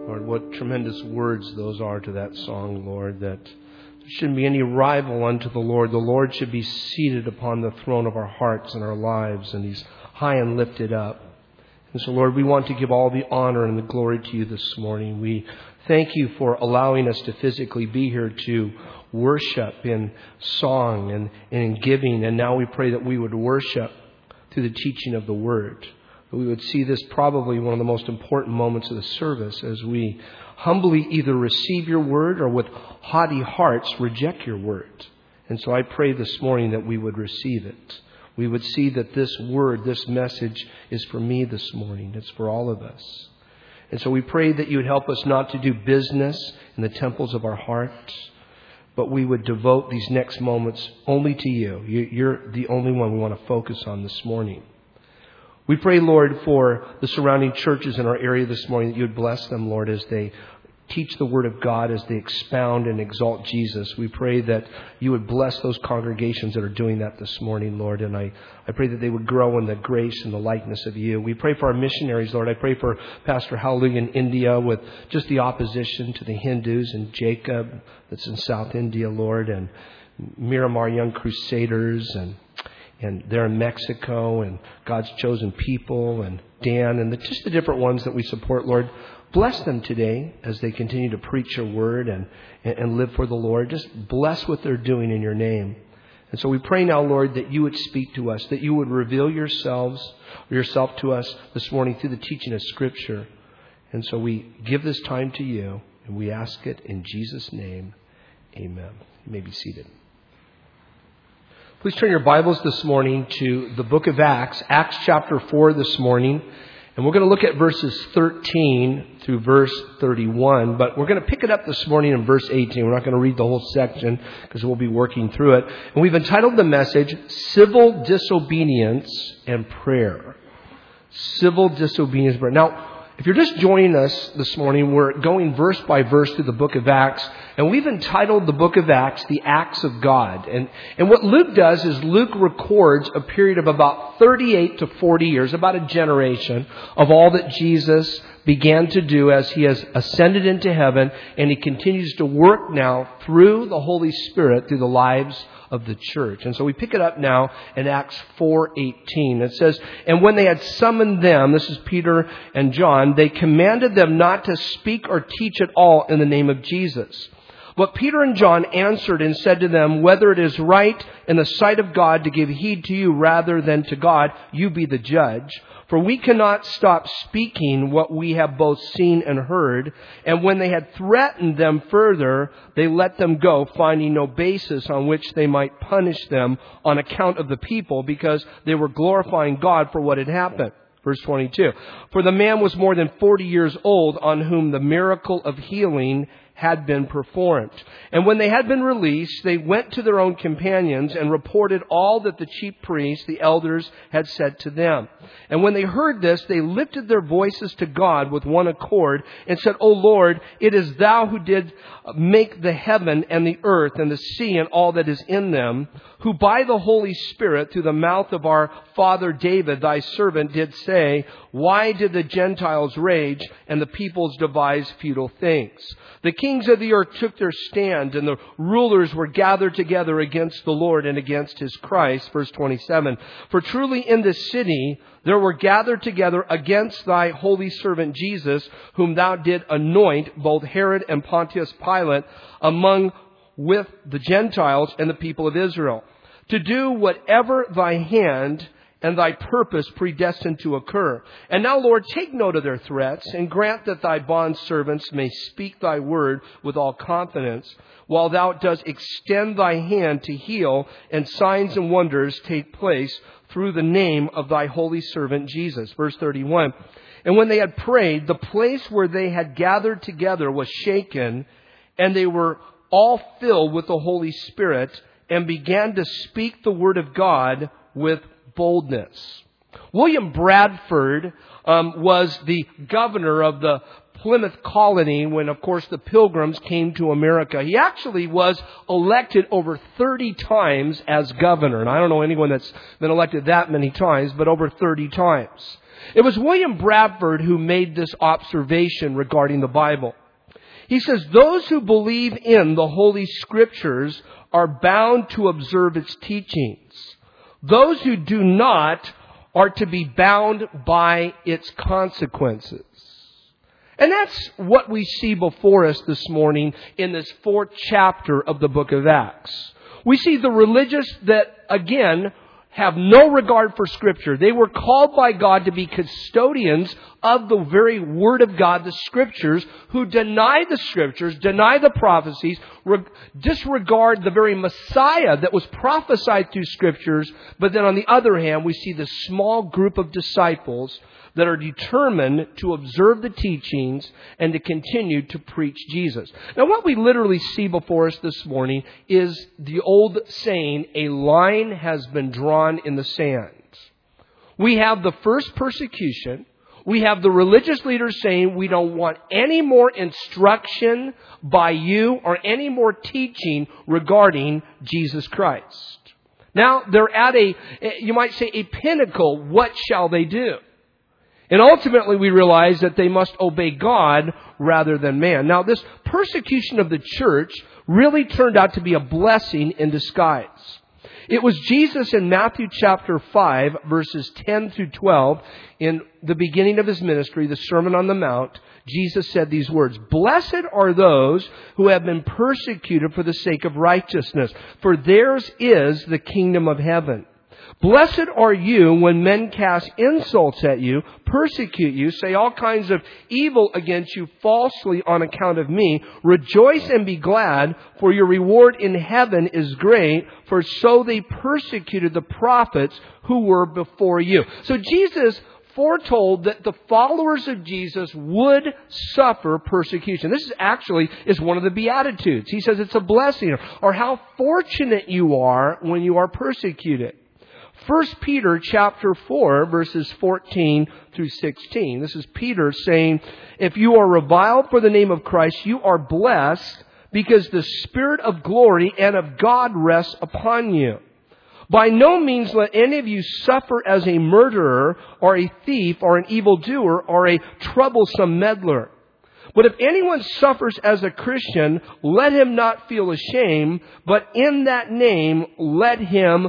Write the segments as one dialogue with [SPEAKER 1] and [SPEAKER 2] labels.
[SPEAKER 1] Lord, what tremendous words those are to that song, Lord, that there shouldn't be any rival unto the Lord. The Lord should be seated upon the throne of our hearts and our lives, and He's high and lifted up. And so, Lord, we want to give all the honor and the glory to You this morning. We thank You for allowing us to physically be here to worship in song and in giving. And now we pray that we would worship through the teaching of the Word. That we would see this probably one of the most important moments of the service as we humbly either receive Your Word or with haughty hearts reject Your Word. And so I pray this morning that we would receive it. We would see that this word, this message is for me this morning. It's for all of us. And so we pray that You would help us not to do business in the temples of our hearts, but we would devote these next moments only to You. You're the only one we want to focus on this morning. We pray, Lord, for the surrounding churches in our area this morning, that You would bless them, Lord, as they teach the Word of God, as they expound and exalt Jesus. We pray that You would bless those congregations that are doing that this morning, Lord. And I pray that they would grow in the grace and the likeness of You. We pray for our missionaries, Lord. I pray for Pastor Hallelujah in India with just the opposition to the Hindus, and Jacob that's in South India, Lord, and Miramar Young Crusaders, and they're in Mexico, and God's chosen people, and Dan, and just the different ones that we support, Lord. Bless them today as they continue to preach Your Word and live for the Lord. Just bless what they're doing in Your name. And so we pray now, Lord, that You would speak to us, that You would reveal Yourself to us this morning through the teaching of Scripture. And so we give this time to You, and we ask it in Jesus' name. Amen. You may be seated. Please turn your Bibles this morning to the book of Acts, Acts chapter 4 this morning. And we're going to look at verses 13 through verse 31. But we're going to pick it up this morning in verse 18. We're not going to read the whole section because we'll be working through it. And we've entitled the message, Civil Disobedience and Prayer. Civil Disobedience and Prayer. Now, if you're just joining us this morning, we're going verse by verse through the book of Acts, and we've entitled the book of Acts, The Acts of God. And what Luke does is Luke records a period of about 38 to 40 years, about a generation, of all that Jesus began to do as He has ascended into heaven, and He continues to work now through the Holy Spirit through the lives of the church. And so we pick it up now in Acts 4:18. It says, "And when they had summoned them," this is Peter and John, "they commanded them not to speak or teach at all in the name of Jesus. But Peter and John answered and said to them, whether it is right in the sight of God to give heed to you rather than to God, you be the judge. For we cannot stop speaking what we have both seen and heard. And when they had threatened them further, they let them go, finding no basis on which they might punish them on account of the people, because they were glorifying God for what had happened." Verse 22. "For the man was more than 40 years old on whom the miracle of healing had been performed. And when they had been released, they went to their own companions and reported all that the chief priests, the elders, had said to them. And when they heard this, they lifted their voices to God with one accord and said, O Lord, it is Thou who did make the heaven and the earth and the sea and all that is in them, who by the Holy Spirit through the mouth of our father David, Thy servant, did say, why did the Gentiles rage and the peoples devise futile things? The kings of the earth took their stand, and the rulers were gathered together against the Lord and against His Christ." Verse 27. "For truly in this city there were gathered together against Thy holy servant Jesus, whom Thou did anoint, both Herod and Pontius Pilate, among with the Gentiles and the people of Israel, to do whatever Thy hand and Thy purpose predestined to occur. And now, Lord, take note of their threats, and grant that Thy bondservants may speak Thy word with all confidence, while Thou dost extend Thy hand to heal, and signs and wonders take place through the name of Thy holy servant Jesus." Verse 31. "And when they had prayed, the place where they had gathered together was shaken, and they were all filled with the Holy Spirit, and began to speak the word of God with boldness." William Bradford was the governor of the Plymouth colony when, of course, the Pilgrims came to America. He actually was elected over 30 times as governor. And I don't know anyone that's been elected that many times, but over 30 times. It was William Bradford who made this observation regarding the Bible. He says, those who believe in the Holy Scriptures are bound to observe its teachings. Those who do not are to be bound by its consequences. And that's what we see before us this morning in this 4th chapter of the book of Acts. We see the religious that, again, have no regard for Scripture. They were called by God to be custodians of the very Word of God, the Scriptures, who deny the Scriptures, deny the prophecies, disregard the very Messiah that was prophesied through Scriptures. But then on the other hand, we see this small group of disciples that are determined to observe the teachings and to continue to preach Jesus. Now, what we literally see before us this morning is the old saying, a line has been drawn in the sand. We have the first persecution. We have the religious leaders saying, we don't want any more instruction by you or any more teaching regarding Jesus Christ. Now, they're at you might say, a pinnacle. What shall they do? And ultimately we realize that they must obey God rather than man. Now, this persecution of the church really turned out to be a blessing in disguise. It was Jesus in Matthew chapter 5, verses 10 through 12, in the beginning of His ministry, the Sermon on the Mount. Jesus said these words, "Blessed are those who have been persecuted for the sake of righteousness, for theirs is the kingdom of heaven. Blessed are you when men cast insults at you, persecute you, say all kinds of evil against you falsely on account of me. Rejoice and be glad, for your reward in heaven is great, for so they persecuted the prophets who were before you." So Jesus foretold that the followers of Jesus would suffer persecution. This is one of the Beatitudes. He says it's a blessing, or how fortunate you are when you are persecuted. 1 Peter chapter 4, verses 14 through 16. This is Peter saying, "If you are reviled for the name of Christ, you are blessed, because the Spirit of glory and of God rests upon you. By no means let any of you suffer as a murderer, or a thief, or an evildoer, or a troublesome meddler. But if anyone suffers as a Christian, let him not feel ashamed, but in that name let him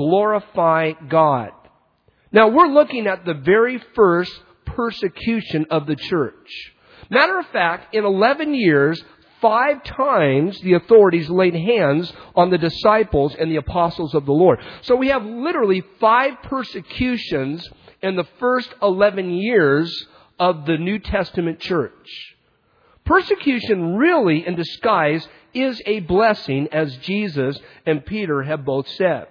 [SPEAKER 1] glorify God." Now, we're looking at the very first persecution of the church. Matter of fact, in 11 years, 5 times the authorities laid hands on the disciples and the apostles of the Lord. So we have literally 5 persecutions in the first 11 years of the New Testament church. Persecution really, in disguise, is a blessing, as Jesus and Peter have both said.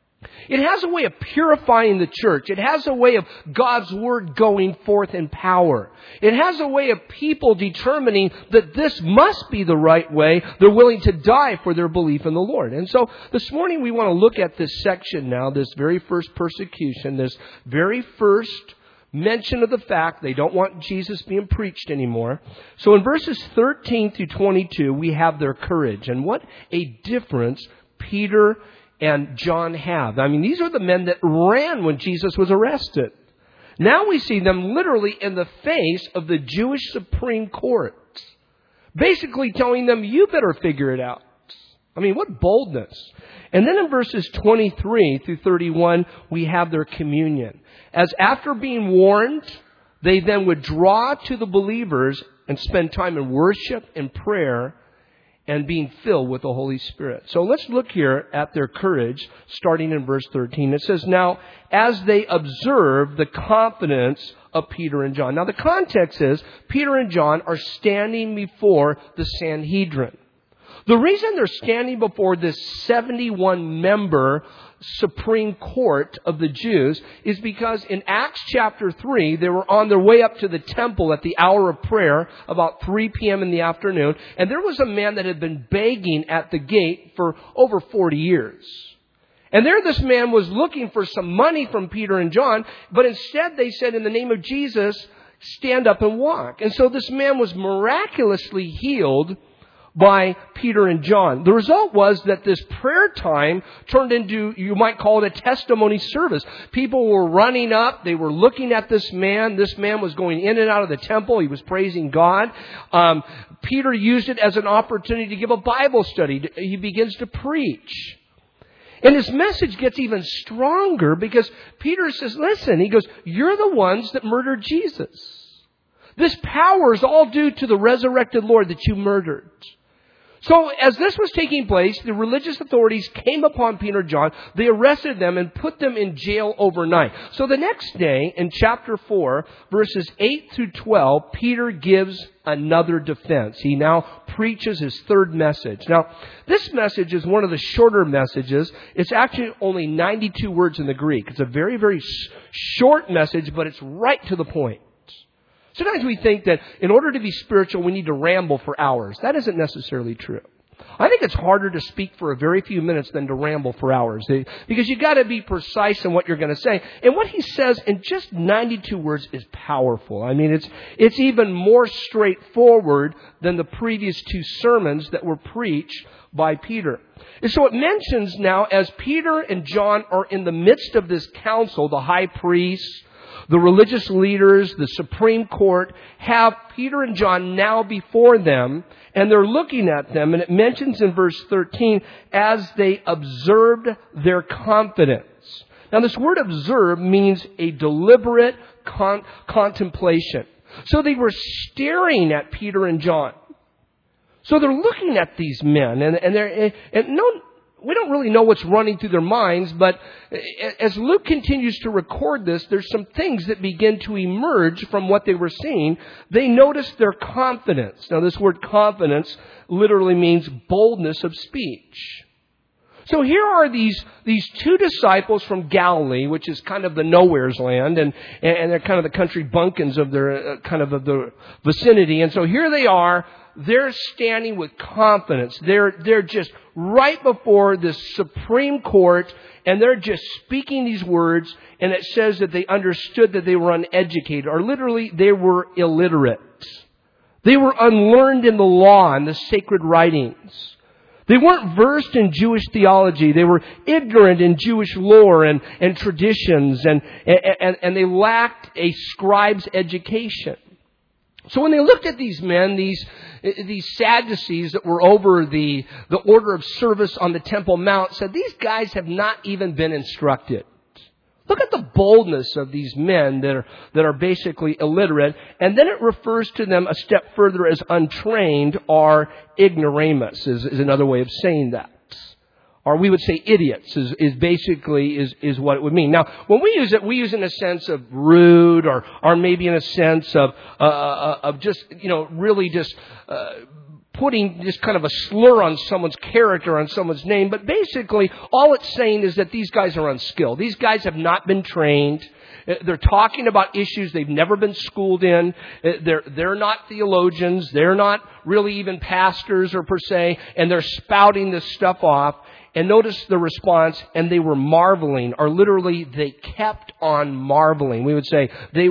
[SPEAKER 1] It has a way of purifying the church. It has a way of God's Word going forth in power. It has a way of people determining that this must be the right way. They're willing to die for their belief in the Lord. And so this morning we want to look at this section now, this very first persecution, this very first mention of the fact they don't want Jesus being preached anymore. So in verses 13 through 22, we have their courage. And what a difference Peter and John have. I mean, these are the men that ran when Jesus was arrested. Now we see them literally in the face of the Jewish Supreme Court, basically telling them, you better figure it out. I mean, what boldness. And then in verses 23 through 31, we have their communion. As after being warned, they then would draw to the believers and spend time in worship and prayer and being filled with the Holy Spirit. So let's look here at their courage, starting in verse 13. It says, "Now, as they observed the confidence of Peter and John." Now, the context is Peter and John are standing before the Sanhedrin. The reason they're standing before this 71-member Supreme Court of the Jews is because in Acts chapter 3, they were on their way up to the temple at the hour of prayer, about 3 p.m. in the afternoon, and there was a man that had been begging at the gate for over 40 years. And there this man was looking for some money from Peter and John, but instead they said, "In the name of Jesus, stand up and walk." And so this man was miraculously healed by Peter and John. The result was that this prayer time turned into, you might call it a testimony service. People were running up. They were looking at this man. This man was going in and out of the temple. He was praising God. Peter used it as an opportunity to give a Bible study. He begins to preach. And his message gets even stronger because Peter says, listen, he goes, you're the ones that murdered Jesus. This power is all due to the resurrected Lord that you murdered. So as this was taking place, the religious authorities came upon Peter and John. They arrested them and put them in jail overnight. So the next day, in chapter 4, verses 8 through 12, Peter gives another defense. He now preaches his third message. Now, this message is one of the shorter messages. It's actually only 92 words in the Greek. It's a very, very short message, but it's right to the point. Sometimes we think that in order to be spiritual, we need to ramble for hours. That isn't necessarily true. I think it's harder to speak for a very few minutes than to ramble for hours. Because you've got to be precise in what you're going to say. And what he says in just 92 words is powerful. I mean, it's even more straightforward than the previous two sermons that were preached by Peter. And so it mentions now, as Peter and John are in the midst of this council, the high priest, the religious leaders, the Supreme Court, have Peter and John now before them, and they're looking at them, and it mentions in verse 13, as they observed their confidence. Now this word observe means a deliberate contemplation. So they were staring at Peter and John. So they're looking at these men, we don't really know what's running through their minds, but as Luke continues to record this, there's some things that begin to emerge from what they were seeing. They notice their confidence. Now, this word confidence literally means boldness of speech. So here are these two disciples from Galilee, which is kind of the nowhere's land, and they're kind of the country bumpkins of their of the vicinity. And so here they are. They're standing with confidence. They're just right before the Supreme Court, and they're just speaking these words, and it says that they understood that they were uneducated, or literally they were illiterate. They were unlearned in the law and the sacred writings. They weren't versed in Jewish theology. They were ignorant in Jewish lore and traditions, and they lacked a scribe's education. So when they looked at these men, these Sadducees that were over the order of service on the Temple Mount, said, these guys have not even been instructed. Look at the boldness of these men that are basically illiterate. And then it refers to them a step further as untrained, or ignoramus is another way of saying that. Or we would say idiots is basically what it would mean. Now, when we use it in a sense of rude, or maybe in a sense of just, really just putting just kind of a slur on someone's character, on someone's name. But basically, all it's saying is that these guys are unskilled. These guys have not been trained. They're talking about issues they've never been schooled in. They're not theologians. They're not really even pastors or per se. And they're spouting this stuff off. And notice the response, and they were marveling, or literally they kept on marveling. We would say they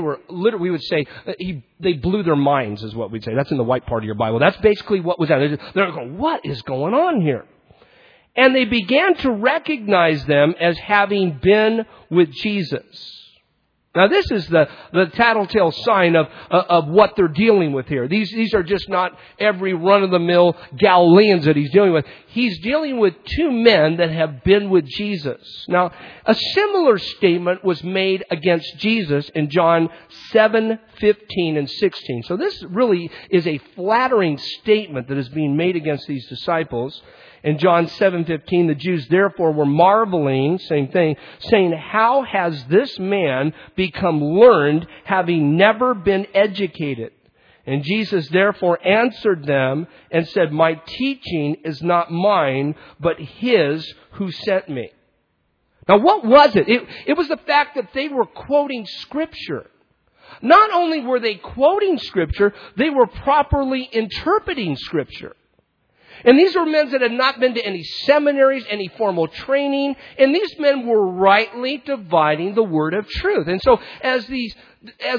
[SPEAKER 1] blew their minds, is what we'd say. That's in the white part of your Bible. That's basically what was that. They're going, what is going on here? And they began to recognize them as having been with Jesus. Now, this is the tattletale sign of what they're dealing with here. These are just not every run-of-the-mill Galileans that he's dealing with. He's dealing with two men that have been with Jesus. Now, a similar statement was made against Jesus in John 7:15 and 16. So this really is a flattering statement that is being made against these disciples. In John 7:15, the Jews therefore were marveling, same thing, saying, how has this man become learned, having never been educated? And Jesus therefore answered them and said, my teaching is not mine, but his who sent me. Now what was it? It was the fact that they were quoting Scripture. Not only were they quoting Scripture, they were properly interpreting Scripture. And these were men that had not been to any seminaries, any formal training. And these men were rightly dividing the word of truth. And so as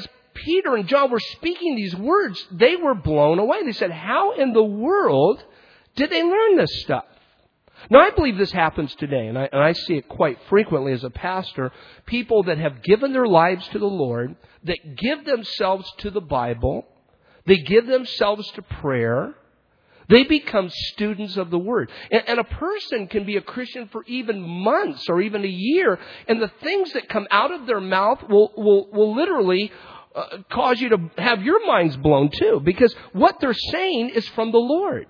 [SPEAKER 1] Peter and John were speaking these words, they were blown away. They said, how in the world Did they learn this stuff? Now, I believe this happens today, and I see it quite frequently as a pastor. People that have given their lives to the Lord, that give themselves to the Bible, they give themselves to prayer, they become students of the Word. And a person can be a Christian for even months or even a year, and the things that come out of their mouth will literally cause you to have your minds blown too, because what they're saying is from the Lord.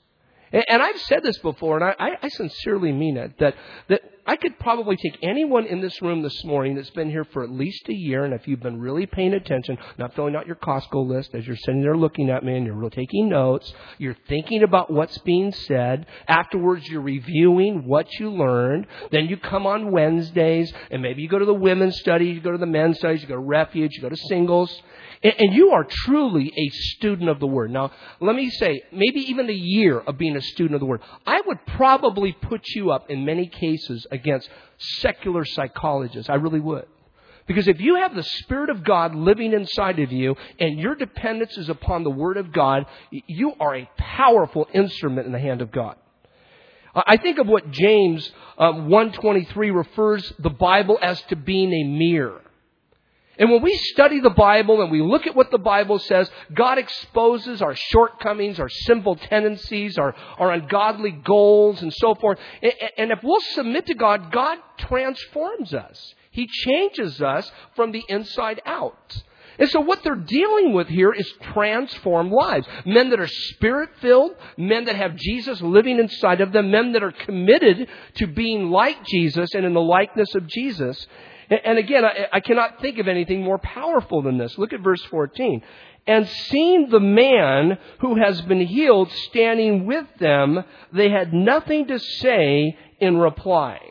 [SPEAKER 1] And I've said this before, and I sincerely mean it, that I could probably take anyone in this room this morning that's been here for at least a year, and if you've been really paying attention, not filling out your Costco list as you're sitting there looking at me and you're really taking notes, you're thinking about what's being said, afterwards you're reviewing what you learned, then you come on Wednesdays, and maybe you go to the women's study, you go to the men's studies, you go to Refuge, you go to singles, and you are truly a student of the Word. Now, let me say, maybe even a year of being a student of the Word, I would probably put you up in many cases against secular psychologists. I really would. Because if you have the Spirit of God living inside of you and your dependence is upon the Word of God, you are a powerful instrument in the hand of God. I think of what James 1:23 refers the Bible as to being a mirror. And when we study the Bible and we look at what the Bible says, God exposes our shortcomings, our sinful tendencies, our ungodly goals, and so forth. And if we'll submit to God, God transforms us. He changes us from the inside out. And so what they're dealing with here is transformed lives. Men that are Spirit-filled, men that have Jesus living inside of them, men that are committed to being like Jesus and in the likeness of Jesus. And again, I cannot think of anything more powerful than this. Look at verse 14. And seeing the man who has been healed standing with them, they had nothing to say in reply.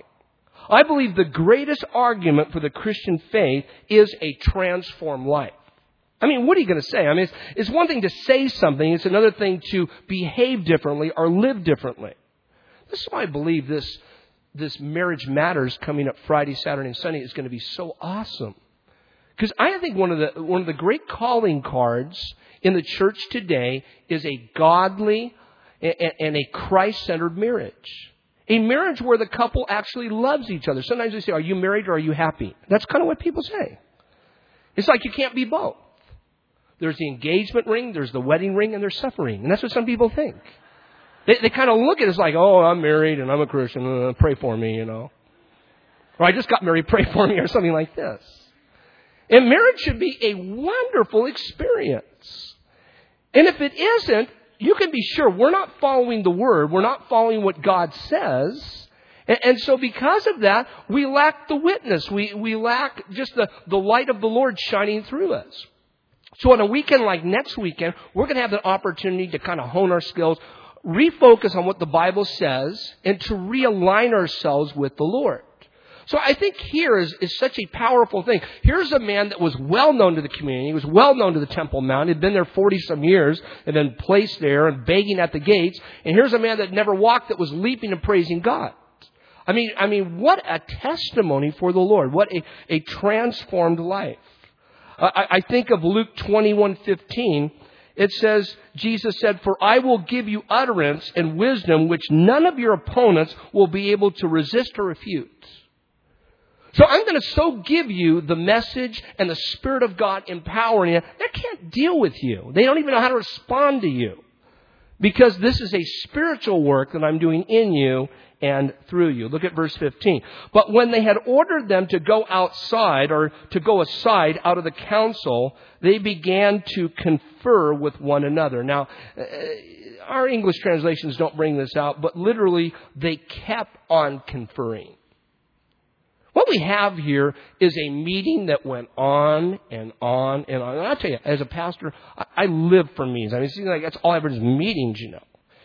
[SPEAKER 1] I believe the greatest argument for the Christian faith is a transformed life. I mean, what are you going to say? I mean, it's one thing to say something. It's another thing to behave differently or live differently. This is why I believe this Marriage Matters coming up Friday, Saturday, and Sunday is going to be so awesome. Because I think one of the great calling cards in the church today is a godly and a Christ-centered marriage. A marriage where the couple actually loves each other. Sometimes they say, are you married or are you happy? That's kind of what people say. It's like you can't be both. There's the engagement ring, there's the wedding ring, and there's suffering. And that's what some people think. They kind of look at it as like, oh, I'm married and I'm a Christian. Pray for me, you know. Or I just got married, pray for me, or something like this. And marriage should be a wonderful experience. And if it isn't, you can be sure we're not following the Word. We're not following what God says. And so because of that, we lack the witness. We lack just the light of the Lord shining through us. So on a weekend like next weekend, we're going to have the opportunity to kind of hone our skills, refocus on what the Bible says, and to realign ourselves with the Lord. So I think here is such a powerful thing. Here's a man that was well known to the community. He was well known to the Temple Mount. He'd been there 40-some years and been placed there and begging at the gates. And here's a man that never walked that was leaping and praising God. I mean, what a testimony for the Lord. What a transformed life. I think of Luke 21:15. It says, Jesus said, for I will give you utterance and wisdom which none of your opponents will be able to resist or refute. So I'm going to so give you the message and the Spirit of God empowering you. They can't deal with you. They don't even know how to respond to you. Because this is a spiritual work that I'm doing in you and through you. Look at verse 15. But when they had ordered them to go outside or to go aside out of the council, they began to confer with one another. Now, our English translations don't bring this out, but literally they kept on conferring. What we have here is a meeting that went on and on and on. And I'll tell you, as a pastor, I live for meetings. I mean, it seems like that's all I ever is meetings, you know.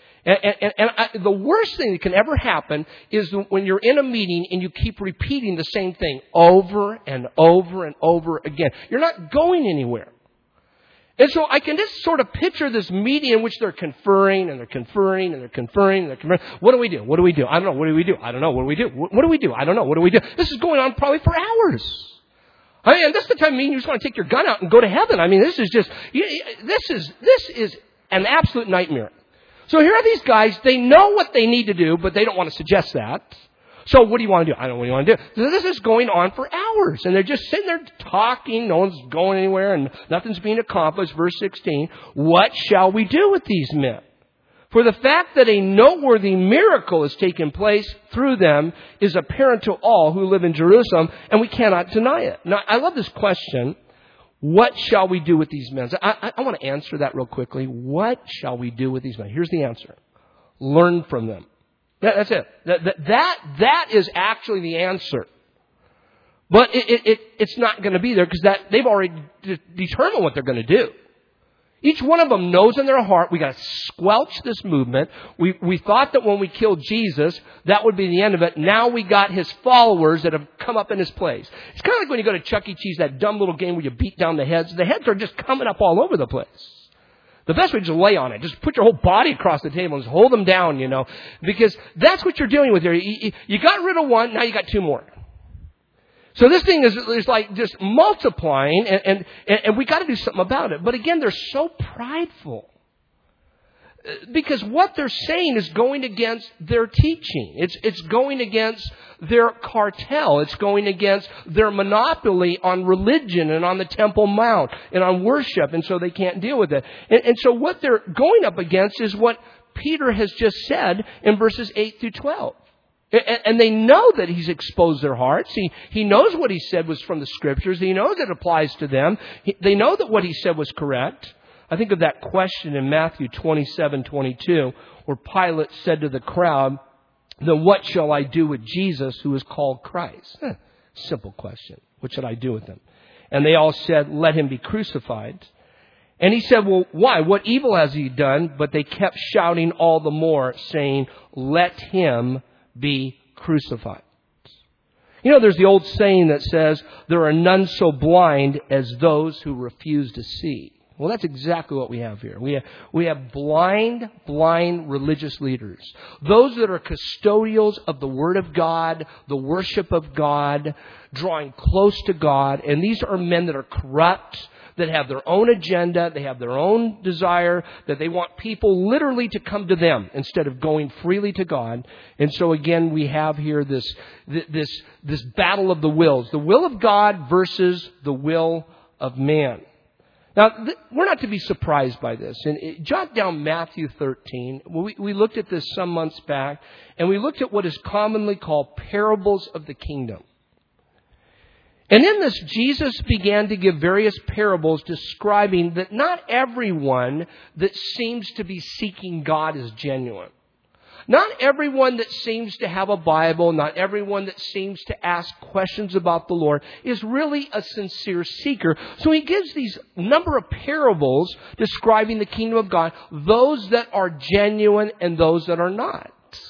[SPEAKER 1] And the worst thing that can ever happen is when you're in a meeting and you keep repeating the same thing over and over and over again. You're not going anywhere. And so I can just sort of picture this meeting in which they're conferring and they're conferring and they're conferring and they're conferring. What do we do? What do we do? I don't know. What do we do? I don't know. What do we do? What do we do? I don't know. What do we do? This is going on probably for hours. I mean, this is the time you just want to take your gun out and go to heaven. I mean, this is just, this is an absolute nightmare. So here are these guys, they know what they need to do, but they don't want to suggest that. So what do you want to do? I don't know what you want to do. So this is going on for hours, and they're just sitting there talking. No one's going anywhere, and nothing's being accomplished. Verse 16, what shall we do with these men? For the fact that a noteworthy miracle has taken place through them is apparent to all who live in Jerusalem, and we cannot deny it. Now, I love this question. What shall we do with these men? I want to answer that real quickly. What shall we do with these men? Here's the answer. Learn from them. That's it. That is actually the answer. But it's not going to be there because they've already determined what they're going to do. Each one of them knows in their heart, we got to squelch this movement. We thought that when we killed Jesus, that would be the end of it. Now we got his followers that have come up in his place. It's kind of like when you go to Chuck E. Cheese, that dumb little game where you beat down the heads. The heads are just coming up all over the place. The best way is to lay on it. Just put your whole body across the table and just hold them down, because that's what you're dealing with here. You got rid of one, now you got two more. So this thing is like just multiplying, and we got to do something about it. But again, they're so prideful. Because what they're saying is going against their teaching. It's going against their cartel. It's going against their monopoly on religion and on the Temple Mount and on worship. And so they can't deal with it. And so what they're going up against is what Peter has just said in verses 8 through 12. And they know that he's exposed their hearts. He knows what he said was from the Scriptures. He knows it applies to them. They know that what he said was correct. I think of that question in Matthew 27:22, where Pilate said to the crowd, then what shall I do with Jesus who is called Christ? Simple question. What should I do with him? And they all said, let him be crucified. And he said, well, why? What evil has he done? But they kept shouting all the more, saying, let him be crucified. There's the old saying that says, there are none so blind as those who refuse to see. Well, that's exactly what we have here. We have blind religious leaders. Those that are custodials of the Word of God, the worship of God, drawing close to God. And these are men that are corrupt, that have their own agenda, they have their own desire, that they want people literally to come to them instead of going freely to God. And so again, we have here this battle of the wills. The will of God versus the will of man. Now, we're not to be surprised by this. And jot down Matthew 13. We looked at this some months back, and we looked at what is commonly called parables of the kingdom. And in this, Jesus began to give various parables describing that not everyone that seems to be seeking God is genuine. Not everyone that seems to have a Bible, not everyone that seems to ask questions about the Lord is really a sincere seeker. So he gives these number of parables describing the kingdom of God, those that are genuine and those that are not.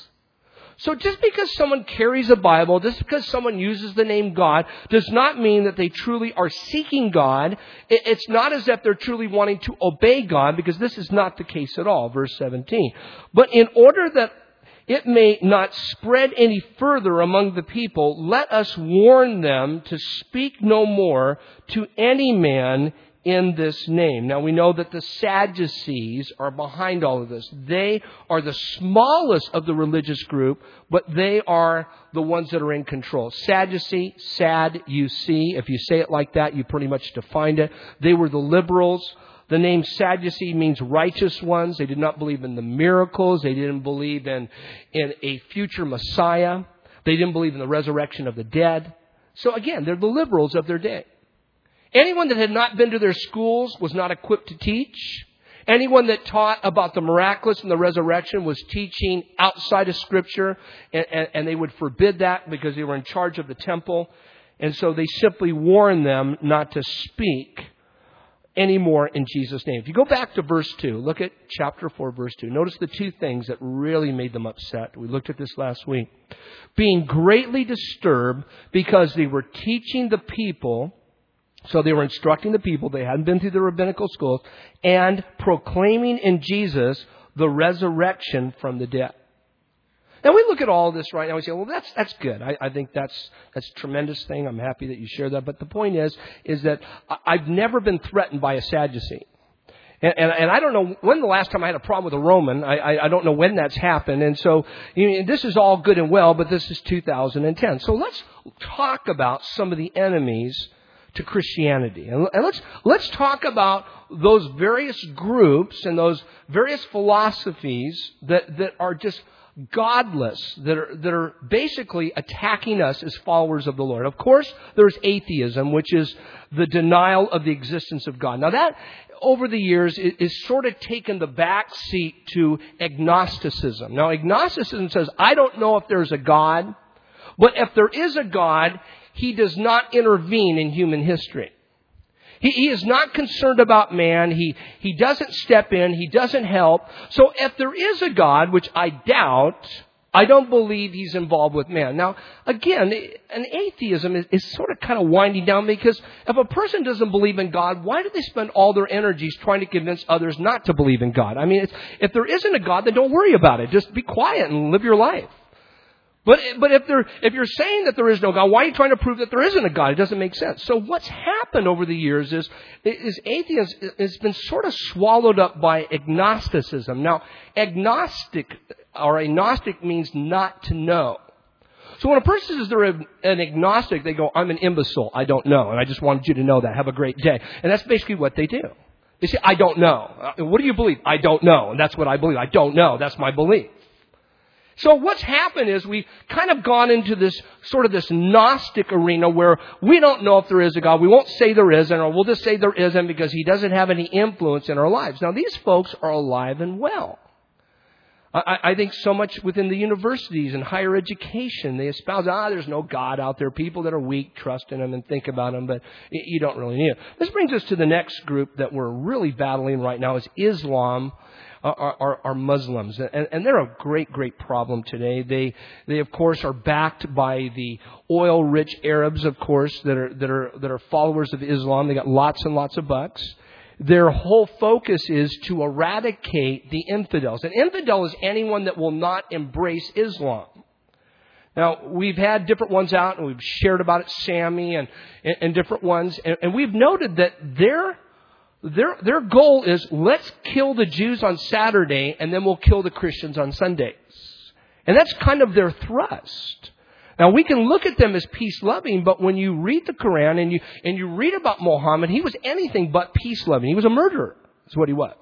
[SPEAKER 1] So just because someone carries a Bible, just because someone uses the name God, does not mean that they truly are seeking God. It's not as if they're truly wanting to obey God, because this is not the case at all. Verse 17. But in order that it may not spread any further among the people, let us warn them to speak no more to any man in this name. Now we know that the Sadducees are behind all of this. They are the smallest of the religious group, but they are the ones that are in control. Sadducee, sad-you-see. If you say it like that, you pretty much defined it. They were the liberals. The name Sadducee means righteous ones. They did not believe in the miracles. They didn't believe in a future Messiah. They didn't believe in the resurrection of the dead. So again, they're the liberals of their day. Anyone that had not been to their schools was not equipped to teach. Anyone that taught about the miraculous and the resurrection was teaching outside of Scripture, and they would forbid that because they were in charge of the temple. And so they simply warned them not to speak anymore in Jesus' name. If you go back to verse 2, look at chapter 4, verse 2. Notice the two things that really made them upset. We looked at this last week. Being greatly disturbed because they were teaching the people. So they were instructing the people. They hadn't been through the rabbinical schools. And proclaiming in Jesus the resurrection from the dead. Now we look at all this right now. We say, well, that's good. I think that's a tremendous thing. I'm happy that you share that. But the point is that I've never been threatened by a Sadducee. And I don't know when the last time I had a problem with a Roman. I don't know when that's happened. And so this is all good and well, but this is 2010. So let's talk about some of the enemies to Christianity. And let's talk about those various groups and those various philosophies that are just godless, that are basically attacking us as followers of the Lord. Of course, there's atheism, which is the denial of the existence of God. Now that, over the years, is sort of taken the back seat to agnosticism. Now, agnosticism says, I don't know if there's a God, but if there is a God, He does not intervene in human history. He is not concerned about man. He doesn't step in. He doesn't help. So if there is a God, which I doubt, I don't believe He's involved with man. Now, again, an atheism is sort of kind of winding down, because if a person doesn't believe in God, why do they spend all their energies trying to convince others not to believe in God? I mean, if there isn't a God, then don't worry about it. Just be quiet and live your life. But if you're saying that there is no God, why are you trying to prove that there isn't a God? It doesn't make sense. So what's happened over the years is atheism has been sort of swallowed up by agnosticism. Now, agnostic means not to know. So when a person says they're an agnostic, they go, I'm an imbecile. I don't know. And I just wanted you to know that. Have a great day. And that's basically what they do. They say, I don't know. What do you believe? I don't know. And that's what I believe. I don't know. That's my belief. So what's happened is we've kind of gone into this sort of this Gnostic arena where we don't know if there is a God. We won't say there isn't, or we'll just say there isn't because He doesn't have any influence in our lives. Now, these folks are alive and well. I think so much within the universities and higher education, they espouse, there's no God out there. People that are weak, trust in Him and think about Him, but you don't really need it. This brings us to the next group that we're really battling right now, is Islam. Are Muslims, and they're a great problem today. They of course are backed by the oil-rich Arabs, of course, that are followers of Islam. They got lots and lots of bucks. Their whole focus is to eradicate the infidels. An infidel is anyone that will not embrace Islam. Now, we've had different ones out, and we've shared about it, Sammy and different ones, and we've noted that their goal is, let's kill the Jews on Saturday and then we'll kill the Christians on Sundays. And that's kind of their thrust. Now, we can look at them as peace-loving, but when you read the Quran and you read about Muhammad, he was anything but peace-loving. He was a murderer, is what he was.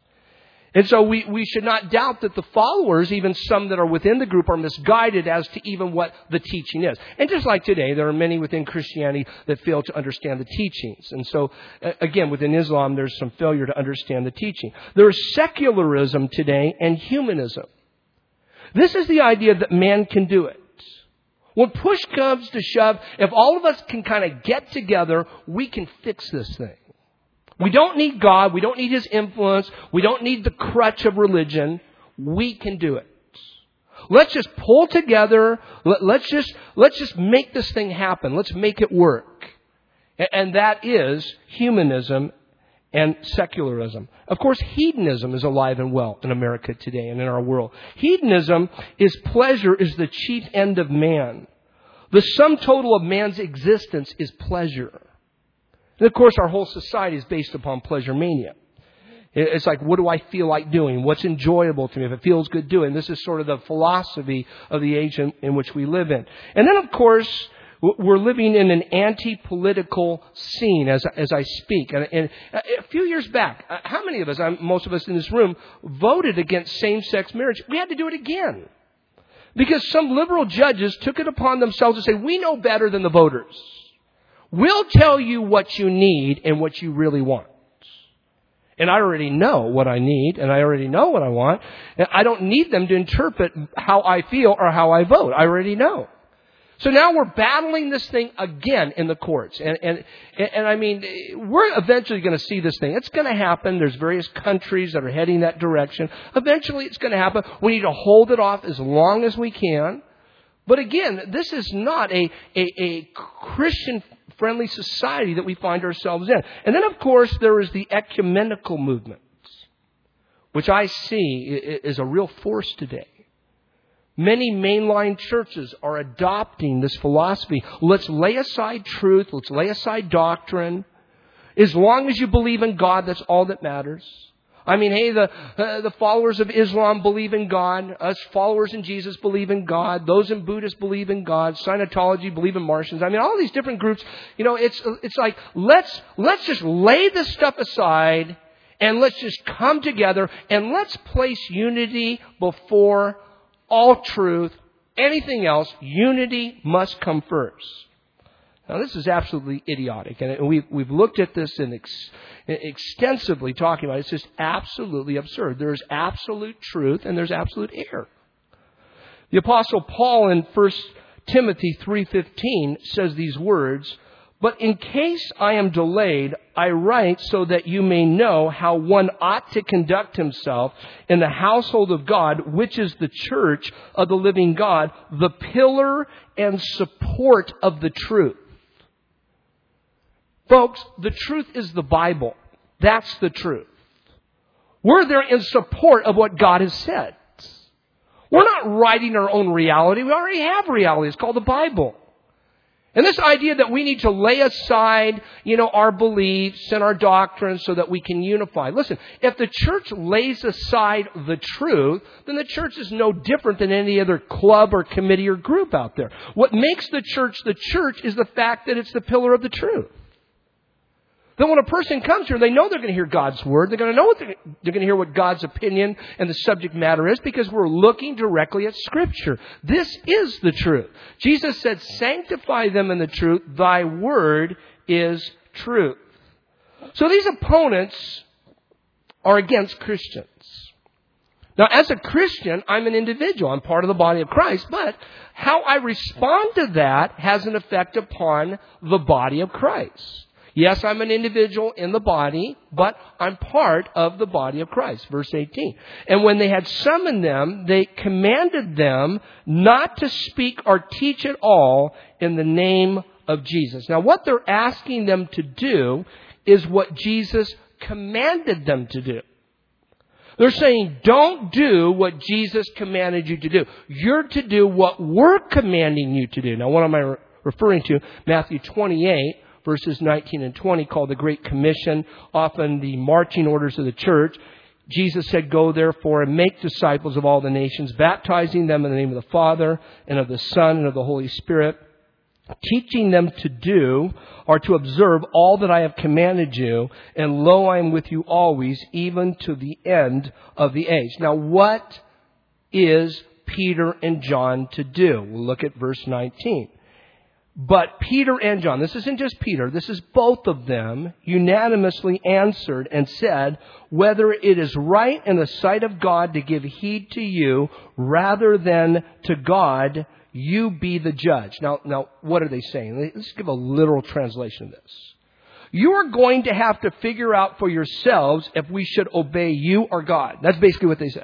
[SPEAKER 1] And so we should not doubt that the followers, even some that are within the group, are misguided as to even what the teaching is. And just like today, there are many within Christianity that fail to understand the teachings. And so, again, within Islam, there's some failure to understand the teaching. There is secularism today and humanism. This is the idea that man can do it. When push comes to shove, if all of us can kind of get together, we can fix this thing. We don't need God. We don't need His influence. We don't need the crutch of religion. We can do it. Let's just pull together. Let's just make this thing happen. Let's make it work. And that is humanism and secularism. Of course, hedonism is alive and well in America today and in our world. Hedonism is pleasure is the chief end of man. The sum total of man's existence is pleasure. And of course, our whole society is based upon pleasure mania. It's like, what do I feel like doing? What's enjoyable to me? If it feels good doing. This is sort of the philosophy of the age in which we live in. And then, of course, we're living in an anti-political scene as I speak. And a few years back, how many of us, most of us in this room, voted against same-sex marriage? We had to do it again. Because some liberal judges took it upon themselves to say, we know better than the voters. We'll tell you what you need and what you really want. And I already know what I need and I already know what I want. And I don't need them to interpret how I feel or how I vote. I already know. So now we're battling this thing again in the courts. And I mean, we're eventually going to see this thing. It's going to happen. There's various countries that are heading that direction. Eventually it's going to happen. We need to hold it off as long as we can. But again, this is not a Christian-friendly society that we find ourselves in. And then, of course, there is the ecumenical movement, which I see is a real force today. Many mainline churches are adopting this philosophy. Let's lay aside truth. Let's lay aside doctrine. As long as you believe in God, that's all that matters. I mean, hey, the followers of Islam believe in God. Us followers in Jesus believe in God. Those in Buddhists believe in God. Scientology believe in Martians. I mean, all these different groups, it's like, let's just lay this stuff aside and let's just come together and let's place unity before all truth. Anything else, unity must come first. Now, this is absolutely idiotic, and we've looked at this and extensively talking about it. It's just absolutely absurd. There's absolute truth and there's absolute error. The Apostle Paul in 1 Timothy 3:15 says these words, "But in case I am delayed, I write so that you may know how one ought to conduct himself in the household of God, which is the church of the living God, the pillar and support of the truth." Folks, the truth is the Bible. That's the truth. We're there in support of what God has said. We're not writing our own reality. We already have reality. It's called the Bible. And this idea that we need to lay aside, our beliefs and our doctrines so that we can unify. Listen, if the church lays aside the truth, then the church is no different than any other club or committee or group out there. What makes the church is the fact that it's the pillar of the truth. Then when a person comes here, they know they're going to hear God's Word. They're going to know they're going to hear what God's opinion and the subject matter is because we're looking directly at Scripture. This is the truth. Jesus said, "Sanctify them in the truth. Thy Word is truth." So these opponents are against Christians. Now, as a Christian, I'm an individual. I'm part of the body of Christ. But how I respond to that has an effect upon the body of Christ. Yes, I'm an individual in the body, but I'm part of the body of Christ. Verse 18. "And when they had summoned them, they commanded them not to speak or teach at all in the name of Jesus." Now, what they're asking them to do is what Jesus commanded them to do. They're saying, don't do what Jesus commanded you to do. You're to do what we're commanding you to do. Now, what am I referring to? Matthew 28. Verses 19 and 20, called the Great Commission, often the marching orders of the church. Jesus said, "Go therefore and make disciples of all the nations, baptizing them in the name of the Father and of the Son and of the Holy Spirit, teaching them to do or to observe all that I have commanded you. And lo, I am with you always, even to the end of the age." Now, what is Peter and John to do? We'll look at verse 19. "But Peter and John," this isn't just Peter, this is both of them, "unanimously answered and said, whether it is right in the sight of God to give heed to you rather than to God, you be the judge." Now, what are they saying? Let's give a literal translation of this. You are going to have to figure out for yourselves if we should obey you or God. That's basically what they said.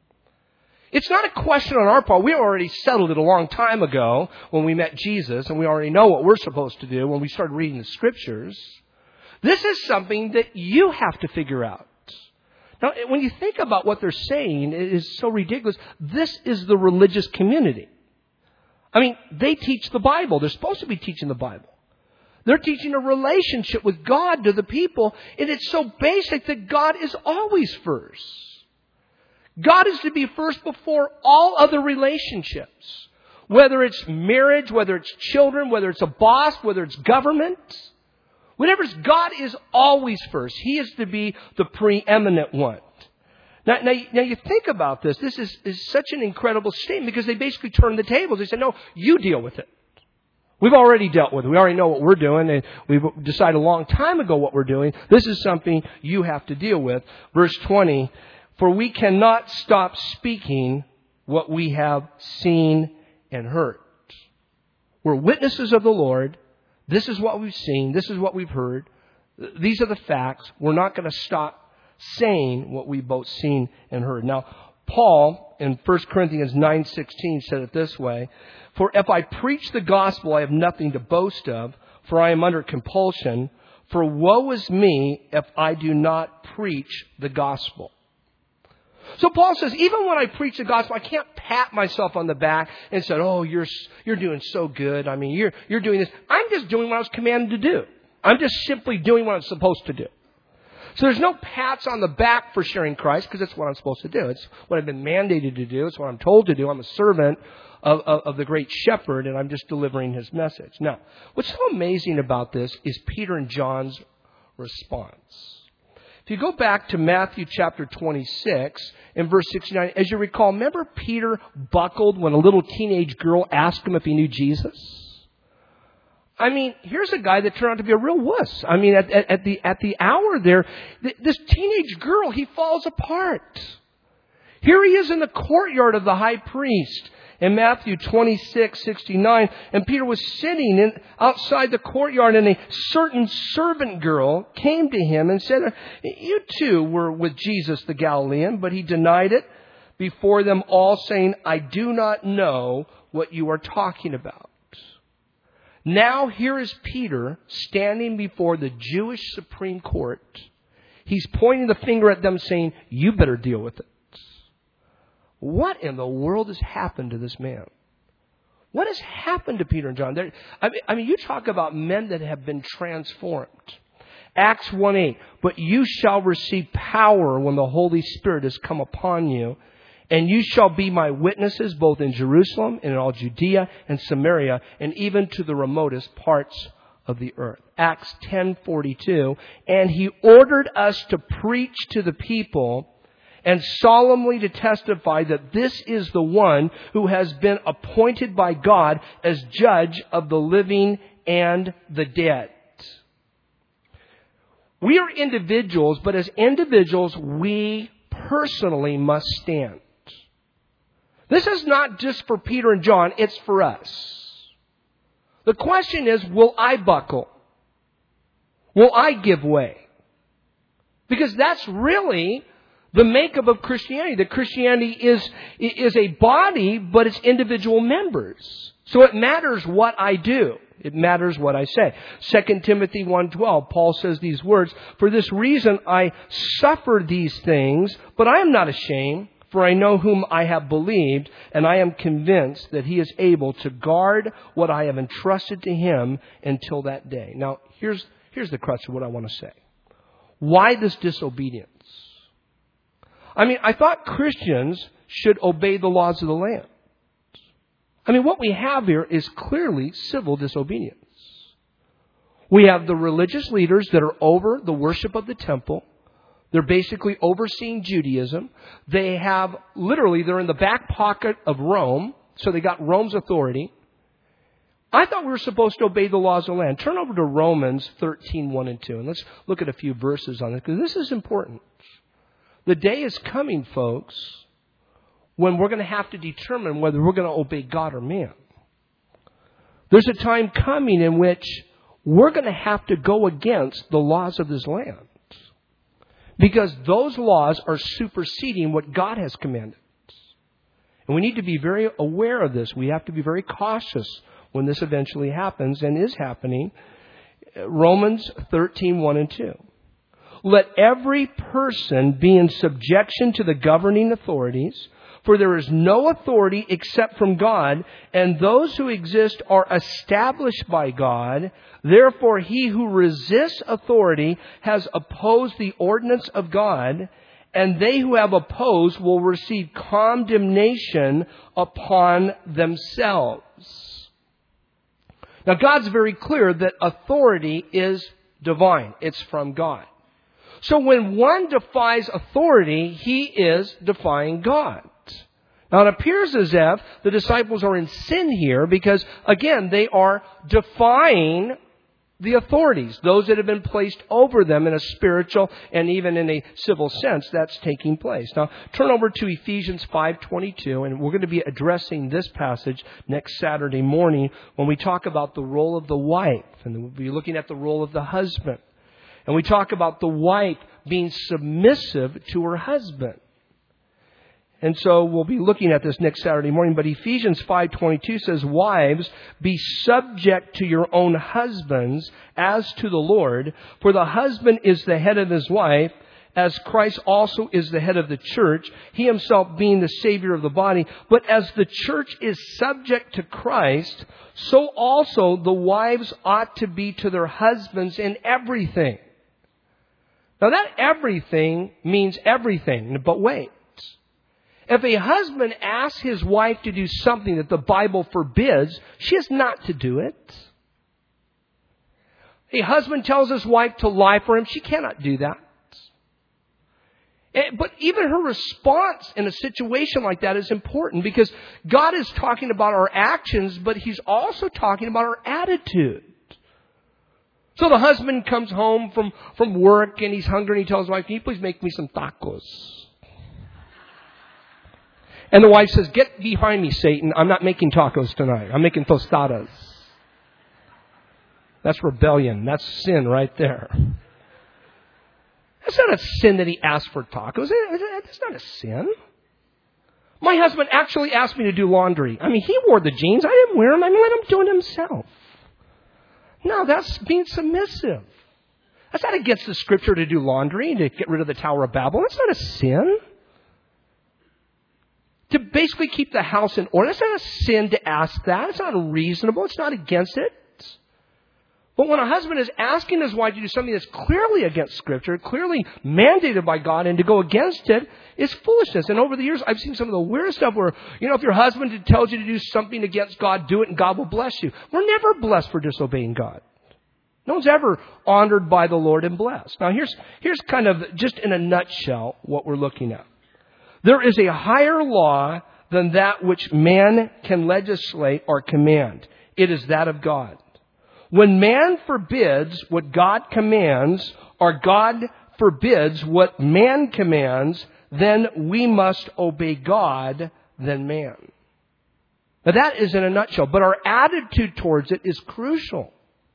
[SPEAKER 1] It's not a question on our part. We already settled it a long time ago when we met Jesus, and we already know what we're supposed to do when we started reading the Scriptures. This is something that you have to figure out. Now, when you think about what they're saying, it is so ridiculous. This is the religious community. I mean, they teach the Bible. They're supposed to be teaching the Bible. They're teaching a relationship with God to the people, and it's so basic that God is always first. God is to be first before all other relationships. Whether it's marriage, whether it's children, whether it's a boss, whether it's government. Whatever, God is always first. He is to be the preeminent one. Now you think about this. This is such an incredible statement because they basically turn the tables. They said, no, you deal with it. We've already dealt with it. We already know what we're doing, and we've decided a long time ago what we're doing. This is something you have to deal with. Verse 20, "For we cannot stop speaking what we have seen and heard." We're witnesses of the Lord. This is what we've seen. This is what we've heard. These are the facts. We're not going to stop saying what we've both seen and heard. Now, Paul in 1 Corinthians 9:16 said it this way, "For if I preach the gospel, I have nothing to boast of, for I am under compulsion. For woe is me if I do not preach the gospel." So Paul says, even when I preach the gospel, I can't pat myself on the back and say, "Oh, you're doing so good. I mean, you're doing this." I'm just doing what I was commanded to do. I'm just simply doing what I'm supposed to do. So there's no pats on the back for sharing Christ, because it's what I'm supposed to do. It's what I've been mandated to do. It's what I'm told to do. I'm a servant of the great shepherd, and I'm just delivering his message. Now, what's so amazing about this is Peter and John's response. If you go back to Matthew chapter 26 and verse 69, as you recall, remember Peter buckled when a little teenage girl asked him if he knew Jesus? I mean, here's a guy that turned out to be a real wuss. I mean, at the hour there, this teenage girl, he falls apart. Here he is in the courtyard of the high priest in Matthew 26:69, and Peter was sitting outside the courtyard, and a certain servant girl came to him and said, "You too were with Jesus the Galilean," but he denied it before them all, saying, "I do not know what you are talking about." Now here is Peter standing before the Jewish Supreme Court. He's pointing the finger at them saying, "You better deal with it." What in the world has happened to this man? What has happened to Peter and John? I mean, you talk about men that have been transformed. Acts 1:8, "But you shall receive power when the Holy Spirit has come upon you, and you shall be my witnesses both in Jerusalem and in all Judea and Samaria and even to the remotest parts of the earth." Acts 10:42, "And he ordered us to preach to the people and solemnly to testify that this is the one who has been appointed by God as judge of the living and the dead." We are individuals, but as individuals, we personally must stand. This is not just for Peter and John, it's for us. The question is, will I buckle? Will I give way? Because that's really the makeup of Christianity. That Christianity is a body, but it's individual members. So it matters what I do. It matters what I say. 2 Timothy 1:12, Paul says these words, "For this reason I suffer these things, but I am not ashamed, for I know whom I have believed, and I am convinced that he is able to guard what I have entrusted to him until that day." Now, here's the crux of what I want to say. Why this disobedience? I mean, I thought Christians should obey the laws of the land. I mean, what we have here is clearly civil disobedience. We have the religious leaders that are over the worship of the temple. They're basically overseeing Judaism. They're in the back pocket of Rome, so they got Rome's authority. I thought we were supposed to obey the laws of the land. Turn over to Romans 13:1 and 2, and let's look at a few verses on this, because this is important. The day is coming, folks, when we're going to have to determine whether we're going to obey God or man. There's a time coming in which we're going to have to go against the laws of this land, because those laws are superseding what God has commanded. And we need to be very aware of this. We have to be very cautious when this eventually happens, and is happening. Romans 13:1 and 2. "Let every person be in subjection to the governing authorities, for there is no authority except from God, and those who exist are established by God. Therefore, he who resists authority has opposed the ordinance of God, and they who have opposed will receive condemnation upon themselves." Now, God's very clear that authority is divine. It's from God. So when one defies authority, he is defying God. Now, it appears as if the disciples are in sin here because, again, they are defying the authorities, those that have been placed over them in a spiritual and even in a civil sense. That's taking place. Now, turn over to Ephesians 5:22, and we're going to be addressing this passage next Saturday morning when we talk about the role of the wife, and we'll be looking at the role of the husband. And we talk about the wife being submissive to her husband. And so we'll be looking at this next Saturday morning. But Ephesians 5:22 says, "Wives, be subject to your own husbands as to the Lord. For the husband is the head of his wife, as Christ also is the head of the church, He Himself being the Savior of the body. But as the church is subject to Christ, so also the wives ought to be to their husbands in everything. Now that everything means everything, but wait. If a husband asks his wife to do something that the Bible forbids, she is not to do it. A husband tells his wife to lie for him, she cannot do that. But even her response in a situation like that is important because God is talking about our actions, but He's also talking about our attitude. So the husband comes home from work and he's hungry and he tells his wife, "Can you please make me some tacos?" And the wife says, "Get behind me, Satan. I'm not making tacos tonight. I'm making tostadas." That's rebellion. That's sin right there. It's not a sin that he asked for tacos. It's not a sin. My husband actually asked me to do laundry. I mean, he wore the jeans. I didn't wear them. I let him do it himself. No, that's being submissive. That's not against the Scripture to do laundry, to get rid of the Tower of Babel. That's not a sin. To basically keep the house in order. It's not a sin to ask that. It's not unreasonable. It's not against it. But when a husband is asking his wife to do something that's clearly against Scripture, clearly mandated by God, and to go against it, is foolishness. And over the years, I've seen some of the weirdest stuff where, if your husband tells you to do something against God, do it and God will bless you. We're never blessed for disobeying God. No one's ever honored by the Lord and blessed. Now here's kind of, just in a nutshell, what we're looking at. There is a higher law than that which man can legislate or command. It is that of God. When man forbids what God commands, or God forbids what man commands, then we must obey God than man. Now that is in a nutshell, but our attitude towards it is crucial.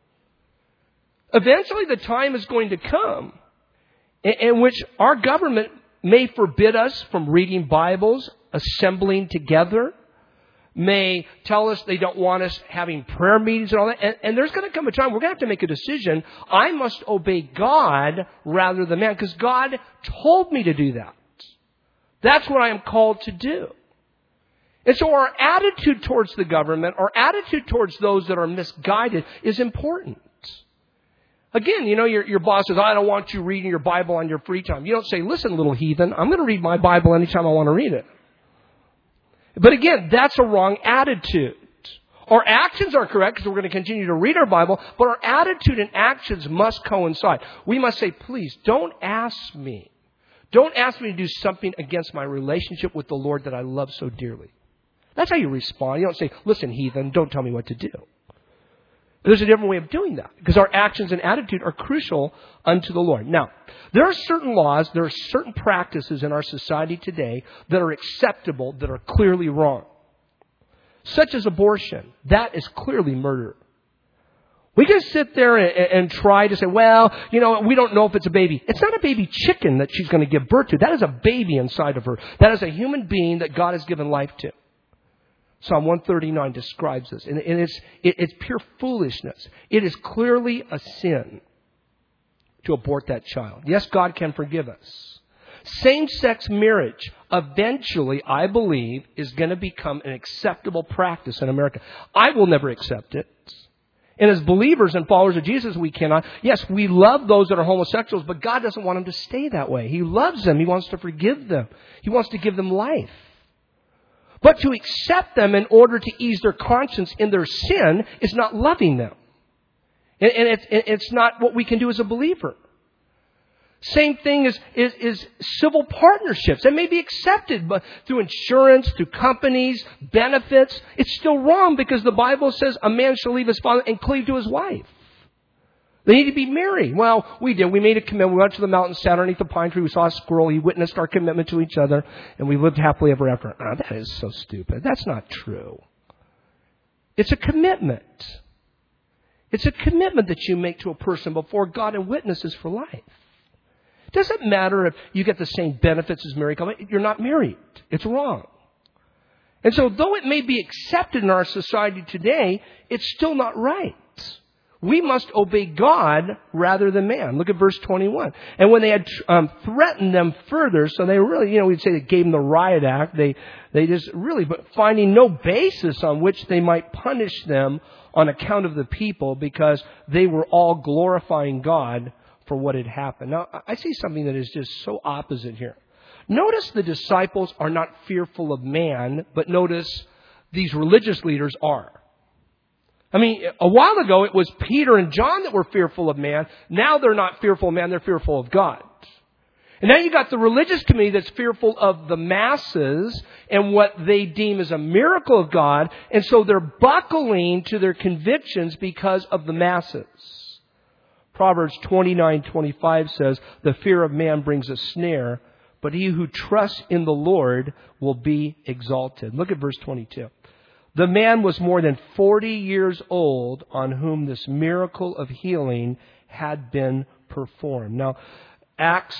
[SPEAKER 1] Eventually the time is going to come in which our government may forbid us from reading Bibles, assembling together, may tell us they don't want us having prayer meetings and all that. And there's going to come a time we're going to have to make a decision. I must obey God rather than man, because God told me to do that. That's what I am called to do. And so our attitude towards the government, our attitude towards those that are misguided is important. Again, your boss says, "I don't want you reading your Bible on your free time." You don't say, "Listen, little heathen, I'm going to read my Bible anytime I want to read it." But again, that's a wrong attitude. Our actions are correct because we're going to continue to read our Bible, but our attitude and actions must coincide. We must say, "Please, don't ask me. Don't ask me to do something against my relationship with the Lord that I love so dearly." That's how you respond. You don't say, "Listen, heathen, don't tell me what to do." There's a different way of doing that because our actions and attitude are crucial unto the Lord. Now, there are certain laws, there are certain practices in our society today that are acceptable, that are clearly wrong. Such as abortion. That is clearly murder. We can sit there and try to say, "Well, we don't know if it's a baby." It's not a baby chicken that she's going to give birth to. That is a baby inside of her. That is a human being that God has given life to. Psalm 139 describes this. And it's pure foolishness. It is clearly a sin to abort that child. Yes, God can forgive us. Same-sex marriage eventually, I believe, is going to become an acceptable practice in America. I will never accept it. And as believers and followers of Jesus, we cannot. Yes, we love those that are homosexuals, but God doesn't want them to stay that way. He loves them. He wants to forgive them. He wants to give them life. But to accept them in order to ease their conscience in their sin is not loving them. And it's not what we can do as a believer. Same thing is civil partnerships. They may be accepted but through insurance, through companies, benefits. It's still wrong because the Bible says a man shall leave his father and cleave to his wife. They need to be married. Well, we did. We made a commitment. We went to the mountain, sat underneath the pine tree. We saw a squirrel. He witnessed our commitment to each other, and we lived happily ever after. Oh, that is so stupid. That's not true. It's a commitment. It's a commitment that you make to a person before God and witnesses for life. It doesn't matter if you get the same benefits as married couple. You're not married. It's wrong. And so though it may be accepted in our society today, it's still not right. We must obey God rather than man. Look at verse 21. And when they had threatened them further, so they really, we'd say they gave them the riot act. They just really, but finding no basis on which they might punish them on account of the people, because they were all glorifying God for what had happened. Now, I see something that is just so opposite here. Notice the disciples are not fearful of man, but notice these religious leaders are. I mean, a while ago it was Peter and John that were fearful of man. Now they're not fearful of man, they're fearful of God. And now you got the religious community that's fearful of the masses and what they deem as a miracle of God. And so they're buckling to their convictions because of the masses. Proverbs 29:25 says, "The fear of man brings a snare, but he who trusts in the Lord will be exalted." Look at verse 22. "The man was more than 40 years old on whom this miracle of healing had been performed." Now, Acts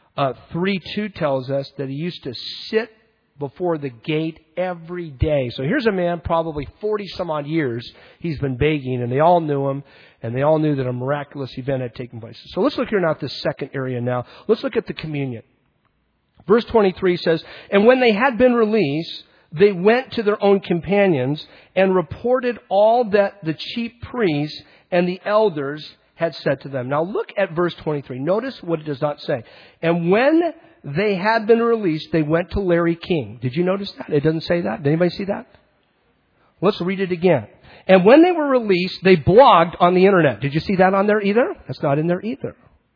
[SPEAKER 1] 3:2 tells us that he used to sit before the gate every day. So here's a man, probably 40 some odd years, he's been begging, and they all knew him, and they all knew that a miraculous event had taken place. So let's look here now at this second area now. Let's look at the communion. Verse 23 says, "And when they had been released, they went to their own companions and reported all that the chief priests and the elders had said to them." Now look at verse 23. Notice what it does not say. "And when they had been released, they went to Larry King." Did you notice that? It doesn't say that. Did anybody see that? Let's read it again. "And when they were released, they blogged on the internet." Did you see that on there either? That's not in there either.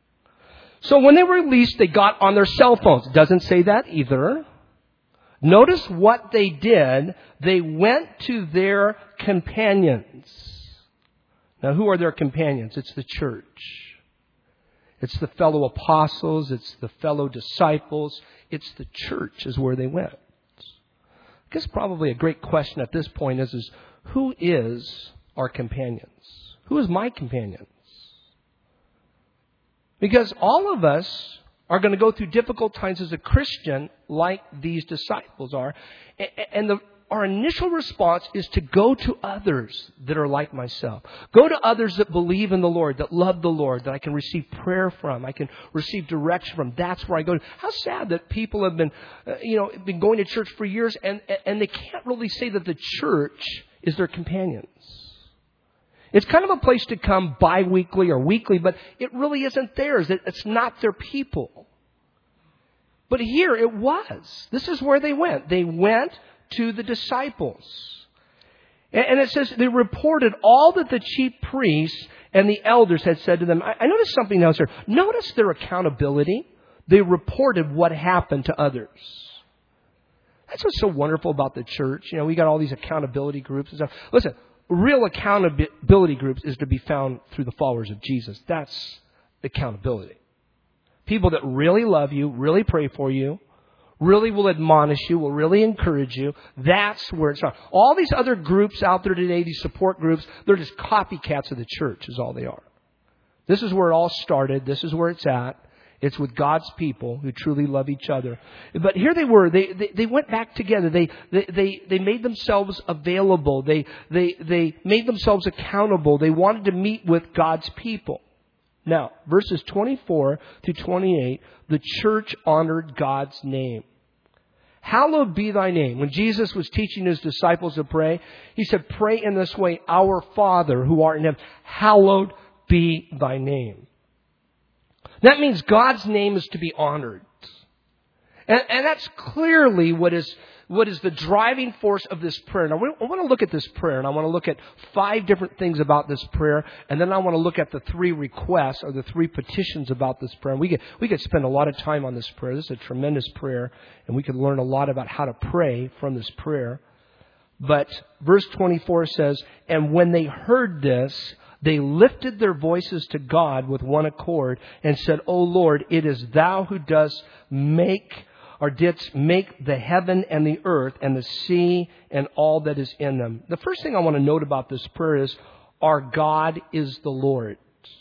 [SPEAKER 1] So when they were released, they got on their cell phones. It doesn't say that either. Notice what they did. They went to their companions. Now, who are their companions? It's the church. It's the fellow apostles. It's the fellow disciples. It's the church is where they went. I guess probably a great question at this point is who is our companions? Who is my companions? Because all of us are going to go through difficult times as a Christian like these disciples are. And our initial response is to go to others that are like myself. Go to others that believe in the Lord, that love the Lord, that I can receive prayer from, I can receive direction from. That's where I go. How sad that people have been, been going to church for years and they can't really say that the church is their companions. It's kind of a place to come bi-weekly or weekly, but it really isn't theirs. It's not their people. But here it was. This is where they went. They went to the disciples. And it says they reported all that the chief priests and the elders had said to them. I noticed something else here. Notice their accountability. They reported what happened to others. That's what's so wonderful about the church. We got all these accountability groups and stuff. Listen. Real accountability groups is to be found through the followers of Jesus. That's accountability. People that really love you, really pray for you, really will admonish you, will really encourage you. That's where it's from. All these other groups out there today, these support groups, they're just copycats of the church is all they are. This is where it all started. This is where it's at. It's with God's people who truly love each other. But here they were. They went back together. They made themselves available. They made themselves accountable. They wanted to meet with God's people. Now, verses 24 through 28, the church honored God's name. "Hallowed be thy name." When Jesus was teaching his disciples to pray, he said, "Pray in this way, Our Father who art in heaven, hallowed be thy name." That means God's name is to be honored. And that's clearly what is the driving force of this prayer. Now, I want to look at this prayer, and I want to look at 5 different things about this prayer, and then I want to look at the 3 requests or the 3 petitions about this prayer. And we could spend a lot of time on this prayer. This is a tremendous prayer, and we could learn a lot about how to pray from this prayer. But verse 24 says, "And when they heard this, they lifted their voices to God with one accord and said, O Lord, it is thou who didst make the heaven and the earth and the sea and all that is in them." The first thing I want to note about this prayer is our God is the Lord.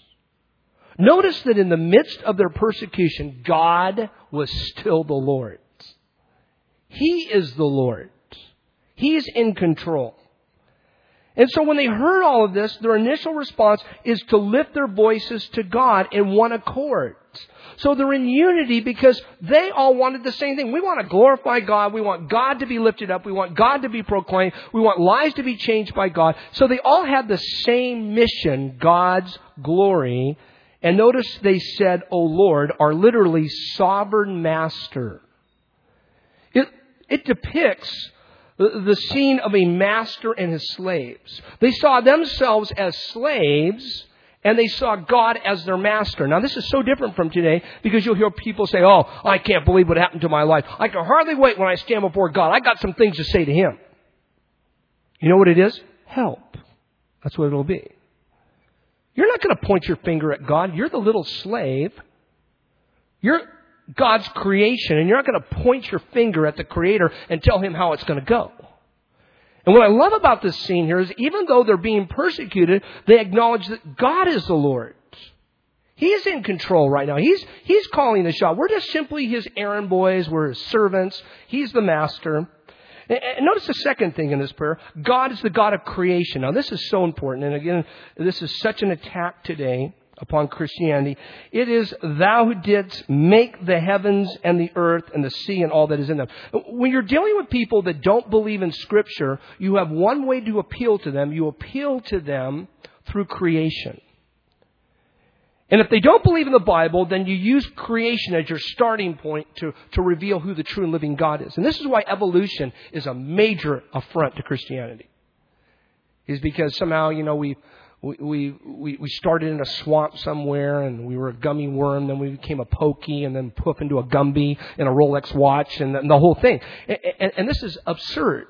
[SPEAKER 1] Notice that in the midst of their persecution, God was still the Lord. He is the Lord. He is in control. And so when they heard all of this, their initial response is to lift their voices to God in one accord. So they're in unity because they all wanted the same thing. We want to glorify God. We want God to be lifted up. We want God to be proclaimed. We want lives to be changed by God. So they all had the same mission, God's glory. And notice they said, "O Lord," are literally sovereign master. It depicts the scene of a master and his slaves. They saw themselves as slaves, and they saw God as their master. Now, this is so different from today because you'll hear people say, "Oh, I can't believe what happened to my life. I can hardly wait when I stand before God. I got some things to say to Him." You know what it is? Help. That's what it'll be. You're not going to point your finger at God. You're the little slave. You're God's creation, and you're not going to point your finger at the Creator and tell Him how it's going to go. And what I love about this scene here is even though they're being persecuted, they acknowledge that God is the Lord. He's in control right now. He's calling the shot. We're just simply His errand boys. We're His servants. He's the master. And notice the second thing in this prayer. God is the God of creation. Now, this is so important. And again, this is such an attack today upon Christianity. It is "Thou who didst make the heavens and the earth and the sea and all that is in them." When you're dealing with people that don't believe in Scripture, you have one way to appeal to them. You appeal to them through creation. And if they don't believe in the Bible, then you use creation as your starting point to reveal who the true and living God is. And this is why evolution is a major affront to Christianity. Is because somehow, we started in a swamp somewhere and we were a gummy worm, then we became a pokey, and then poof into a Gumby and a Rolex watch and the whole thing. And this is absurd.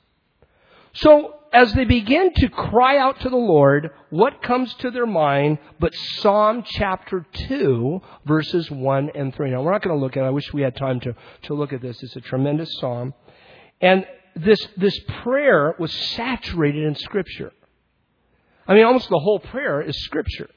[SPEAKER 1] So as they begin to cry out to the Lord, what comes to their mind but Psalm chapter 2, verses 1 and 3. Now, we're not going to look at it. I wish we had time to look at this. It's a tremendous psalm. And this prayer was saturated in Scripture. I mean, almost the whole prayer is Scripture.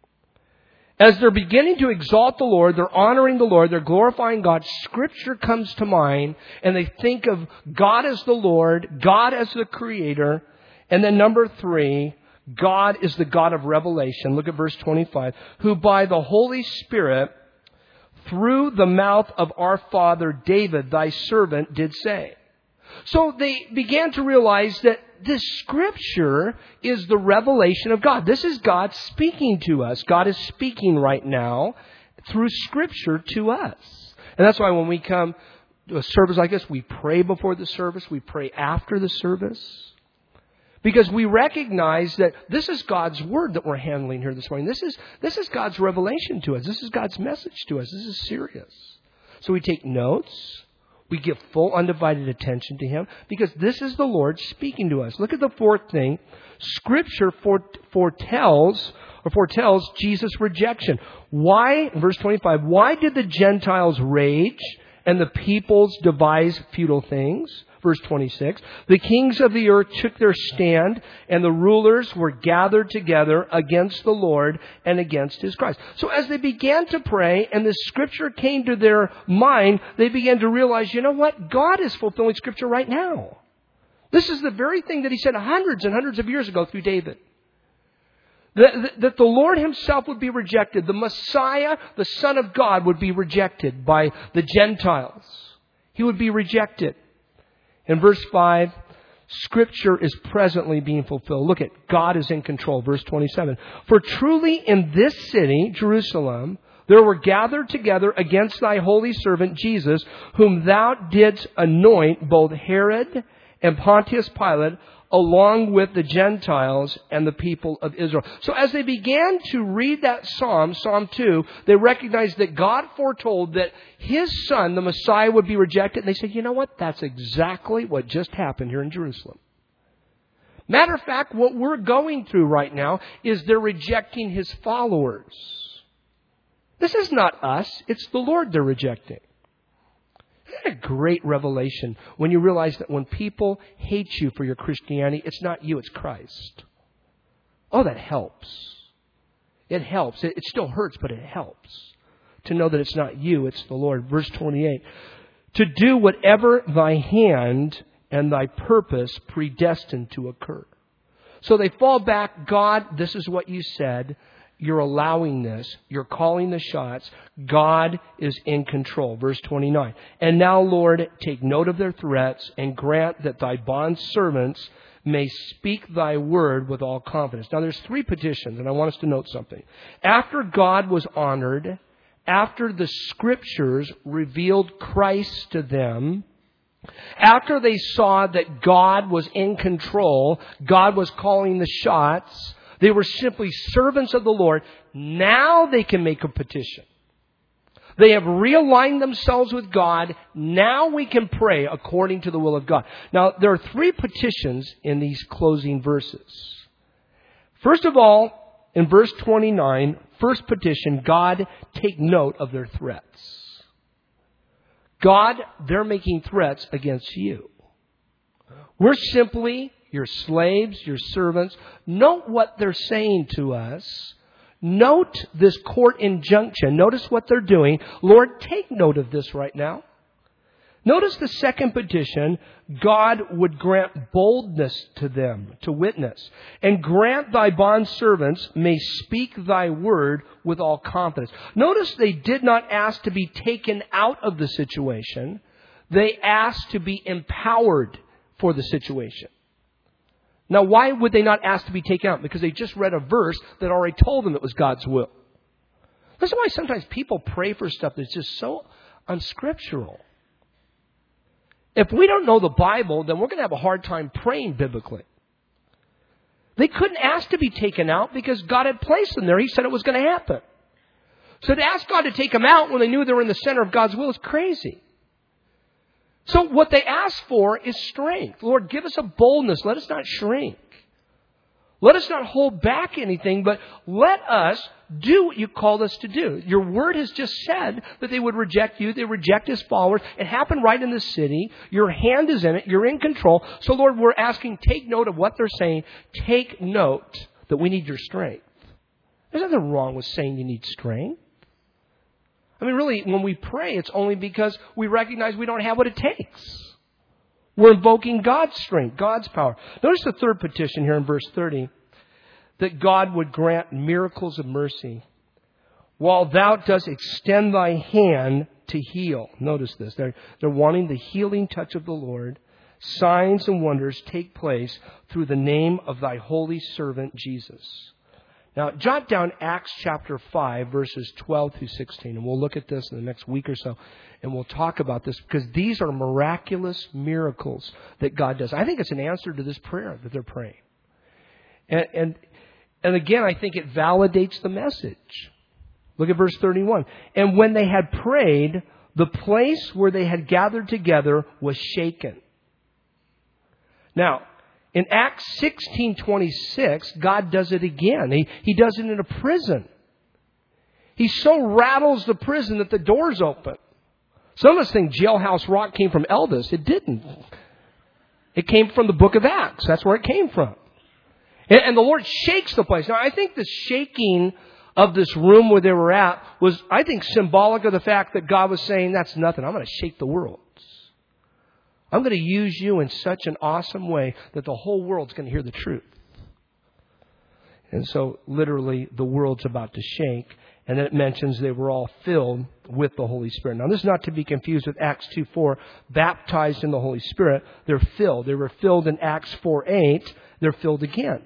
[SPEAKER 1] As they're beginning to exalt the Lord, they're honoring the Lord, they're glorifying God, Scripture comes to mind, and they think of God as the Lord, God as the Creator, and then number 3, God is the God of revelation. Look at verse 25. Who by the Holy Spirit, through the mouth of our father David, thy servant, did say. So they began to realize that this Scripture is the revelation of God. This is God speaking to us. God is speaking right now through Scripture to us. And that's why when we come to a service like this, we pray before the service. We pray after the service. Because we recognize that this is God's Word that we're handling here this morning. This is God's revelation to us. This is God's message to us. This is serious. So we take notes. We give full undivided attention to Him because this is the Lord speaking to us. Look at the fourth thing. Scripture foretells Jesus' rejection. Why, verse 25, why did the Gentiles rage and the peoples devise futile things? Verse 26, the kings of the earth took their stand and the rulers were gathered together against the Lord and against His Christ. So as they began to pray and the Scripture came to their mind, they began to realize, you know what? God is fulfilling Scripture right now. This is the very thing that He said hundreds and hundreds of years ago through David. That the Lord Himself would be rejected. The Messiah, the Son of God, would be rejected by the Gentiles. He would be rejected. In verse 5, Scripture is presently being fulfilled. Look at, God is in control. Verse 27. For truly in this city, Jerusalem, there were gathered together against thy holy servant Jesus, whom thou didst anoint, both Herod and Pontius Pilate, along with the Gentiles and the people of Israel. So as they began to read that psalm, Psalm 2, they recognized that God foretold that His Son, the Messiah, would be rejected. And they said, you know what? That's exactly what just happened here in Jerusalem. Matter of fact, what we're going through right now is they're rejecting His followers. This is not us. It's the Lord they're rejecting. Isn't that a great revelation when you realize that when people hate you for your Christianity, it's not you, it's Christ. Oh, that helps. It helps. It still hurts, but it helps to know that it's not you, it's the Lord. Verse 28, to do whatever thy hand and thy purpose predestined to occur. So they fall back. God, this is what you said. You're allowing this. You're calling the shots. God is in control. Verse 29. And now, Lord, take note of their threats and grant that thy bondservants may speak thy word with all confidence. Now, there's 3 petitions, and I want us to note something. After God was honored, after the Scriptures revealed Christ to them, after they saw that God was in control, God was calling the shots, they were simply servants of the Lord. Now they can make a petition. They have realigned themselves with God. Now we can pray according to the will of God. Now, there are 3 petitions in these closing verses. First of all, in verse 29, first petition, God, take note of their threats. God, they're making threats against you. We're simply your slaves, your servants. Note what they're saying to us. Note this court injunction. Notice what they're doing. Lord, take note of this right now. Notice the second petition. God would grant boldness to them to witness. And grant thy bondservants may speak thy word with all confidence. Notice they did not ask to be taken out of the situation. They asked to be empowered for the situation. Now, why would they not ask to be taken out? Because they just read a verse that already told them it was God's will. That's why sometimes people pray for stuff that's just so unscriptural. If we don't know the Bible, then we're going to have a hard time praying biblically. They couldn't ask to be taken out because God had placed them there. He said it was going to happen. So to ask God to take them out when they knew they were in the center of God's will is crazy. So what they asked for is strength. Lord, give us a boldness. Let us not shrink. Let us not hold back anything, but let us do what you called us to do. Your word has just said that they would reject you. They reject his followers. It happened right in the city. Your hand is in it. You're in control. So, Lord, we're asking, take note of what they're saying. Take note that we need your strength. There's nothing wrong with saying you need strength. I mean, really, when we pray, it's only because we recognize we don't have what it takes. We're invoking God's strength, God's power. Notice the third petition here in verse 30. That God would grant miracles of mercy. While thou dost extend thy hand to heal. Notice this. They're wanting the healing touch of the Lord. Signs and wonders take place through the name of thy holy servant Jesus. Now, jot down Acts chapter 5, verses 12 through 16. And we'll look at this in the next week or so. And we'll talk about this because these are miraculous miracles that God does. I think it's an answer to this prayer that they're praying. And again, I think it validates the message. Look at verse 31. And when they had prayed, the place where they had gathered together was shaken. Now, in Acts 16:26, God does it again. He does it in a prison. He so rattles the prison that the doors open. Some of us think Jailhouse Rock came from Elvis. It didn't. It came from the book of Acts. That's where it came from. And the Lord shakes the place. Now, I think the shaking of this room where they were at was, I think, symbolic of the fact that God was saying, that's nothing. I'm going to shake the world. I'm going to use you in such an awesome way that the whole world's going to hear the truth. And so, literally, the world's about to shake. And then it mentions they were all filled with the Holy Spirit. Now, this is not to be confused with Acts 2:4, baptized in the Holy Spirit. They're filled. They were filled in Acts 4:8. They're filled again.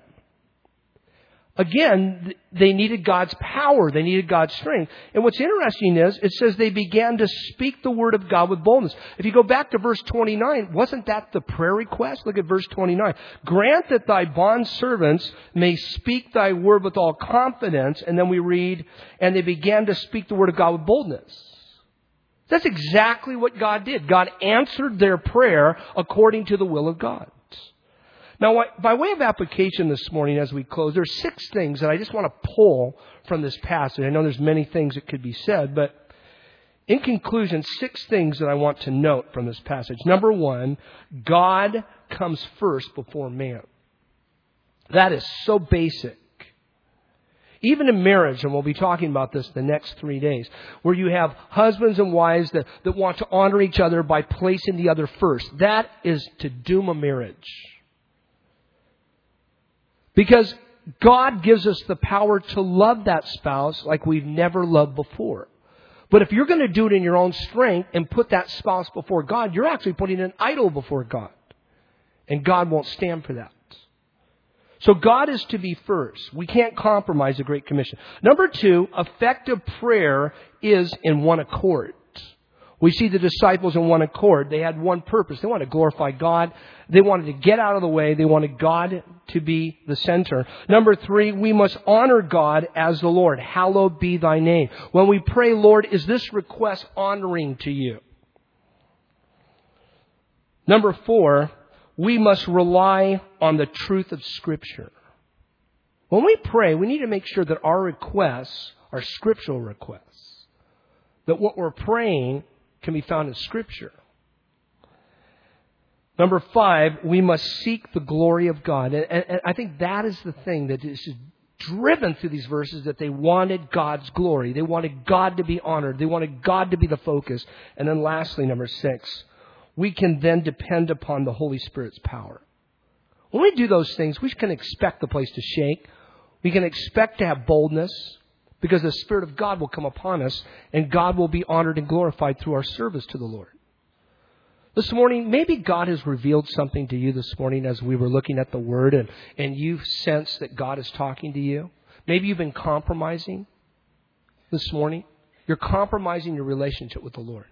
[SPEAKER 1] Again, they needed God's power. They needed God's strength. And what's interesting is, it says they began to speak the word of God with boldness. If you go back to verse 29, wasn't that the prayer request? Look at verse 29. Grant that thy bondservants may speak thy word with all confidence. And then we read, and they began to speak the word of God with boldness. That's exactly what God did. God answered their prayer according to the will of God. Now, by way of application this morning as we close, there are 6 things that I just want to pull from this passage. I know there's many things that could be said, but in conclusion, 6 things that I want to note from this passage. Number 1, God comes first before man. That is so basic. Even in marriage, and we'll be talking about this the next 3 days, where you have husbands and wives that want to honor each other by placing the other first. That is to doom a marriage. Because God gives us the power to love that spouse like we've never loved before. But if you're going to do it in your own strength and put that spouse before God, you're actually putting an idol before God. And God won't stand for that. So God is to be first. We can't compromise the Great Commission. Number 2, effective prayer is in one accord. We see the disciples in one accord. They had one purpose. They wanted to glorify God. They wanted to get out of the way. They wanted God to be the center. Number 3, we must honor God as the Lord. Hallowed be thy name. When we pray, Lord, is this request honoring to you? Number 4, we must rely on the truth of Scripture. When we pray, we need to make sure that our requests are scriptural requests. That what we're praying can be found in Scripture. Number 5, we must seek the glory of God. And I think that is the thing that is driven through these verses, that they wanted God's glory. They wanted God to be honored. They wanted God to be the focus. And then lastly, number 6, we can then depend upon the Holy Spirit's power. When we do those things, we can expect the place to shake. We can expect to have boldness, because the Spirit of God will come upon us, and God will be honored and glorified through our service to the Lord. This morning, maybe God has revealed something to you this morning as we were looking at the Word, and you sense that God is talking to you. Maybe you've been compromising this morning. You're compromising your relationship with the Lord.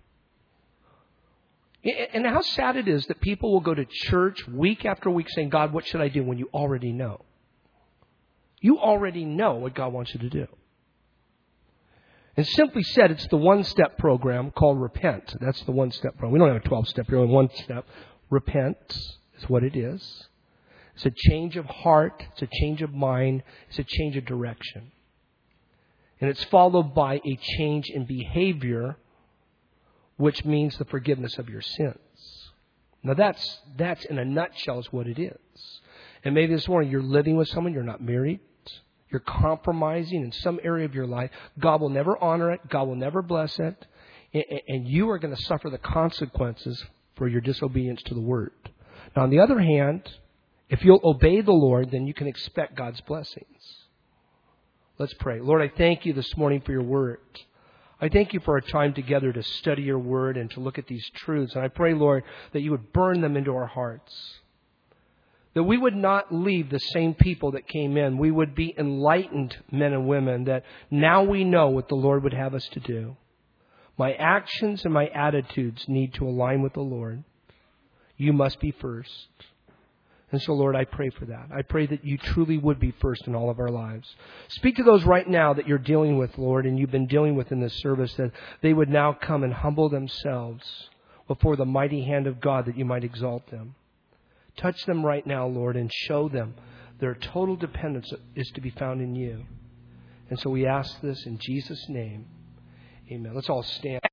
[SPEAKER 1] And how sad it is that people will go to church week after week saying, God, what should I do? When you already know. You already know what God wants you to do. And simply said, it's the one-step program called repent. That's the one-step program. We don't have a 12-step. You're on one step. Repent is what it is. It's a change of heart. It's a change of mind. It's a change of direction. And it's followed by a change in behavior, which means the forgiveness of your sins. Now that's in a nutshell is what it is. And maybe this morning you're living with someone, you're not married. You're compromising in some area of your life. God will never honor it. God will never bless it. And you are going to suffer the consequences for your disobedience to the Word. Now, on the other hand, if you'll obey the Lord, then you can expect God's blessings. Let's pray. Lord, I thank you this morning for your Word. I thank you for our time together to study your Word and to look at these truths. And I pray, Lord, that you would burn them into our hearts. That we would not leave the same people that came in. We would be enlightened men and women, that now we know what the Lord would have us to do. My actions and my attitudes need to align with the Lord. You must be first. And so, Lord, I pray for that. I pray that you truly would be first in all of our lives. Speak to those right now that you're dealing with, Lord, and you've been dealing with in this service, that they would now come and humble themselves before the mighty hand of God, that you might exalt them. Touch them right now, Lord, and show them their total dependence is to be found in you. And so we ask this in Jesus' name. Amen. Let's all stand.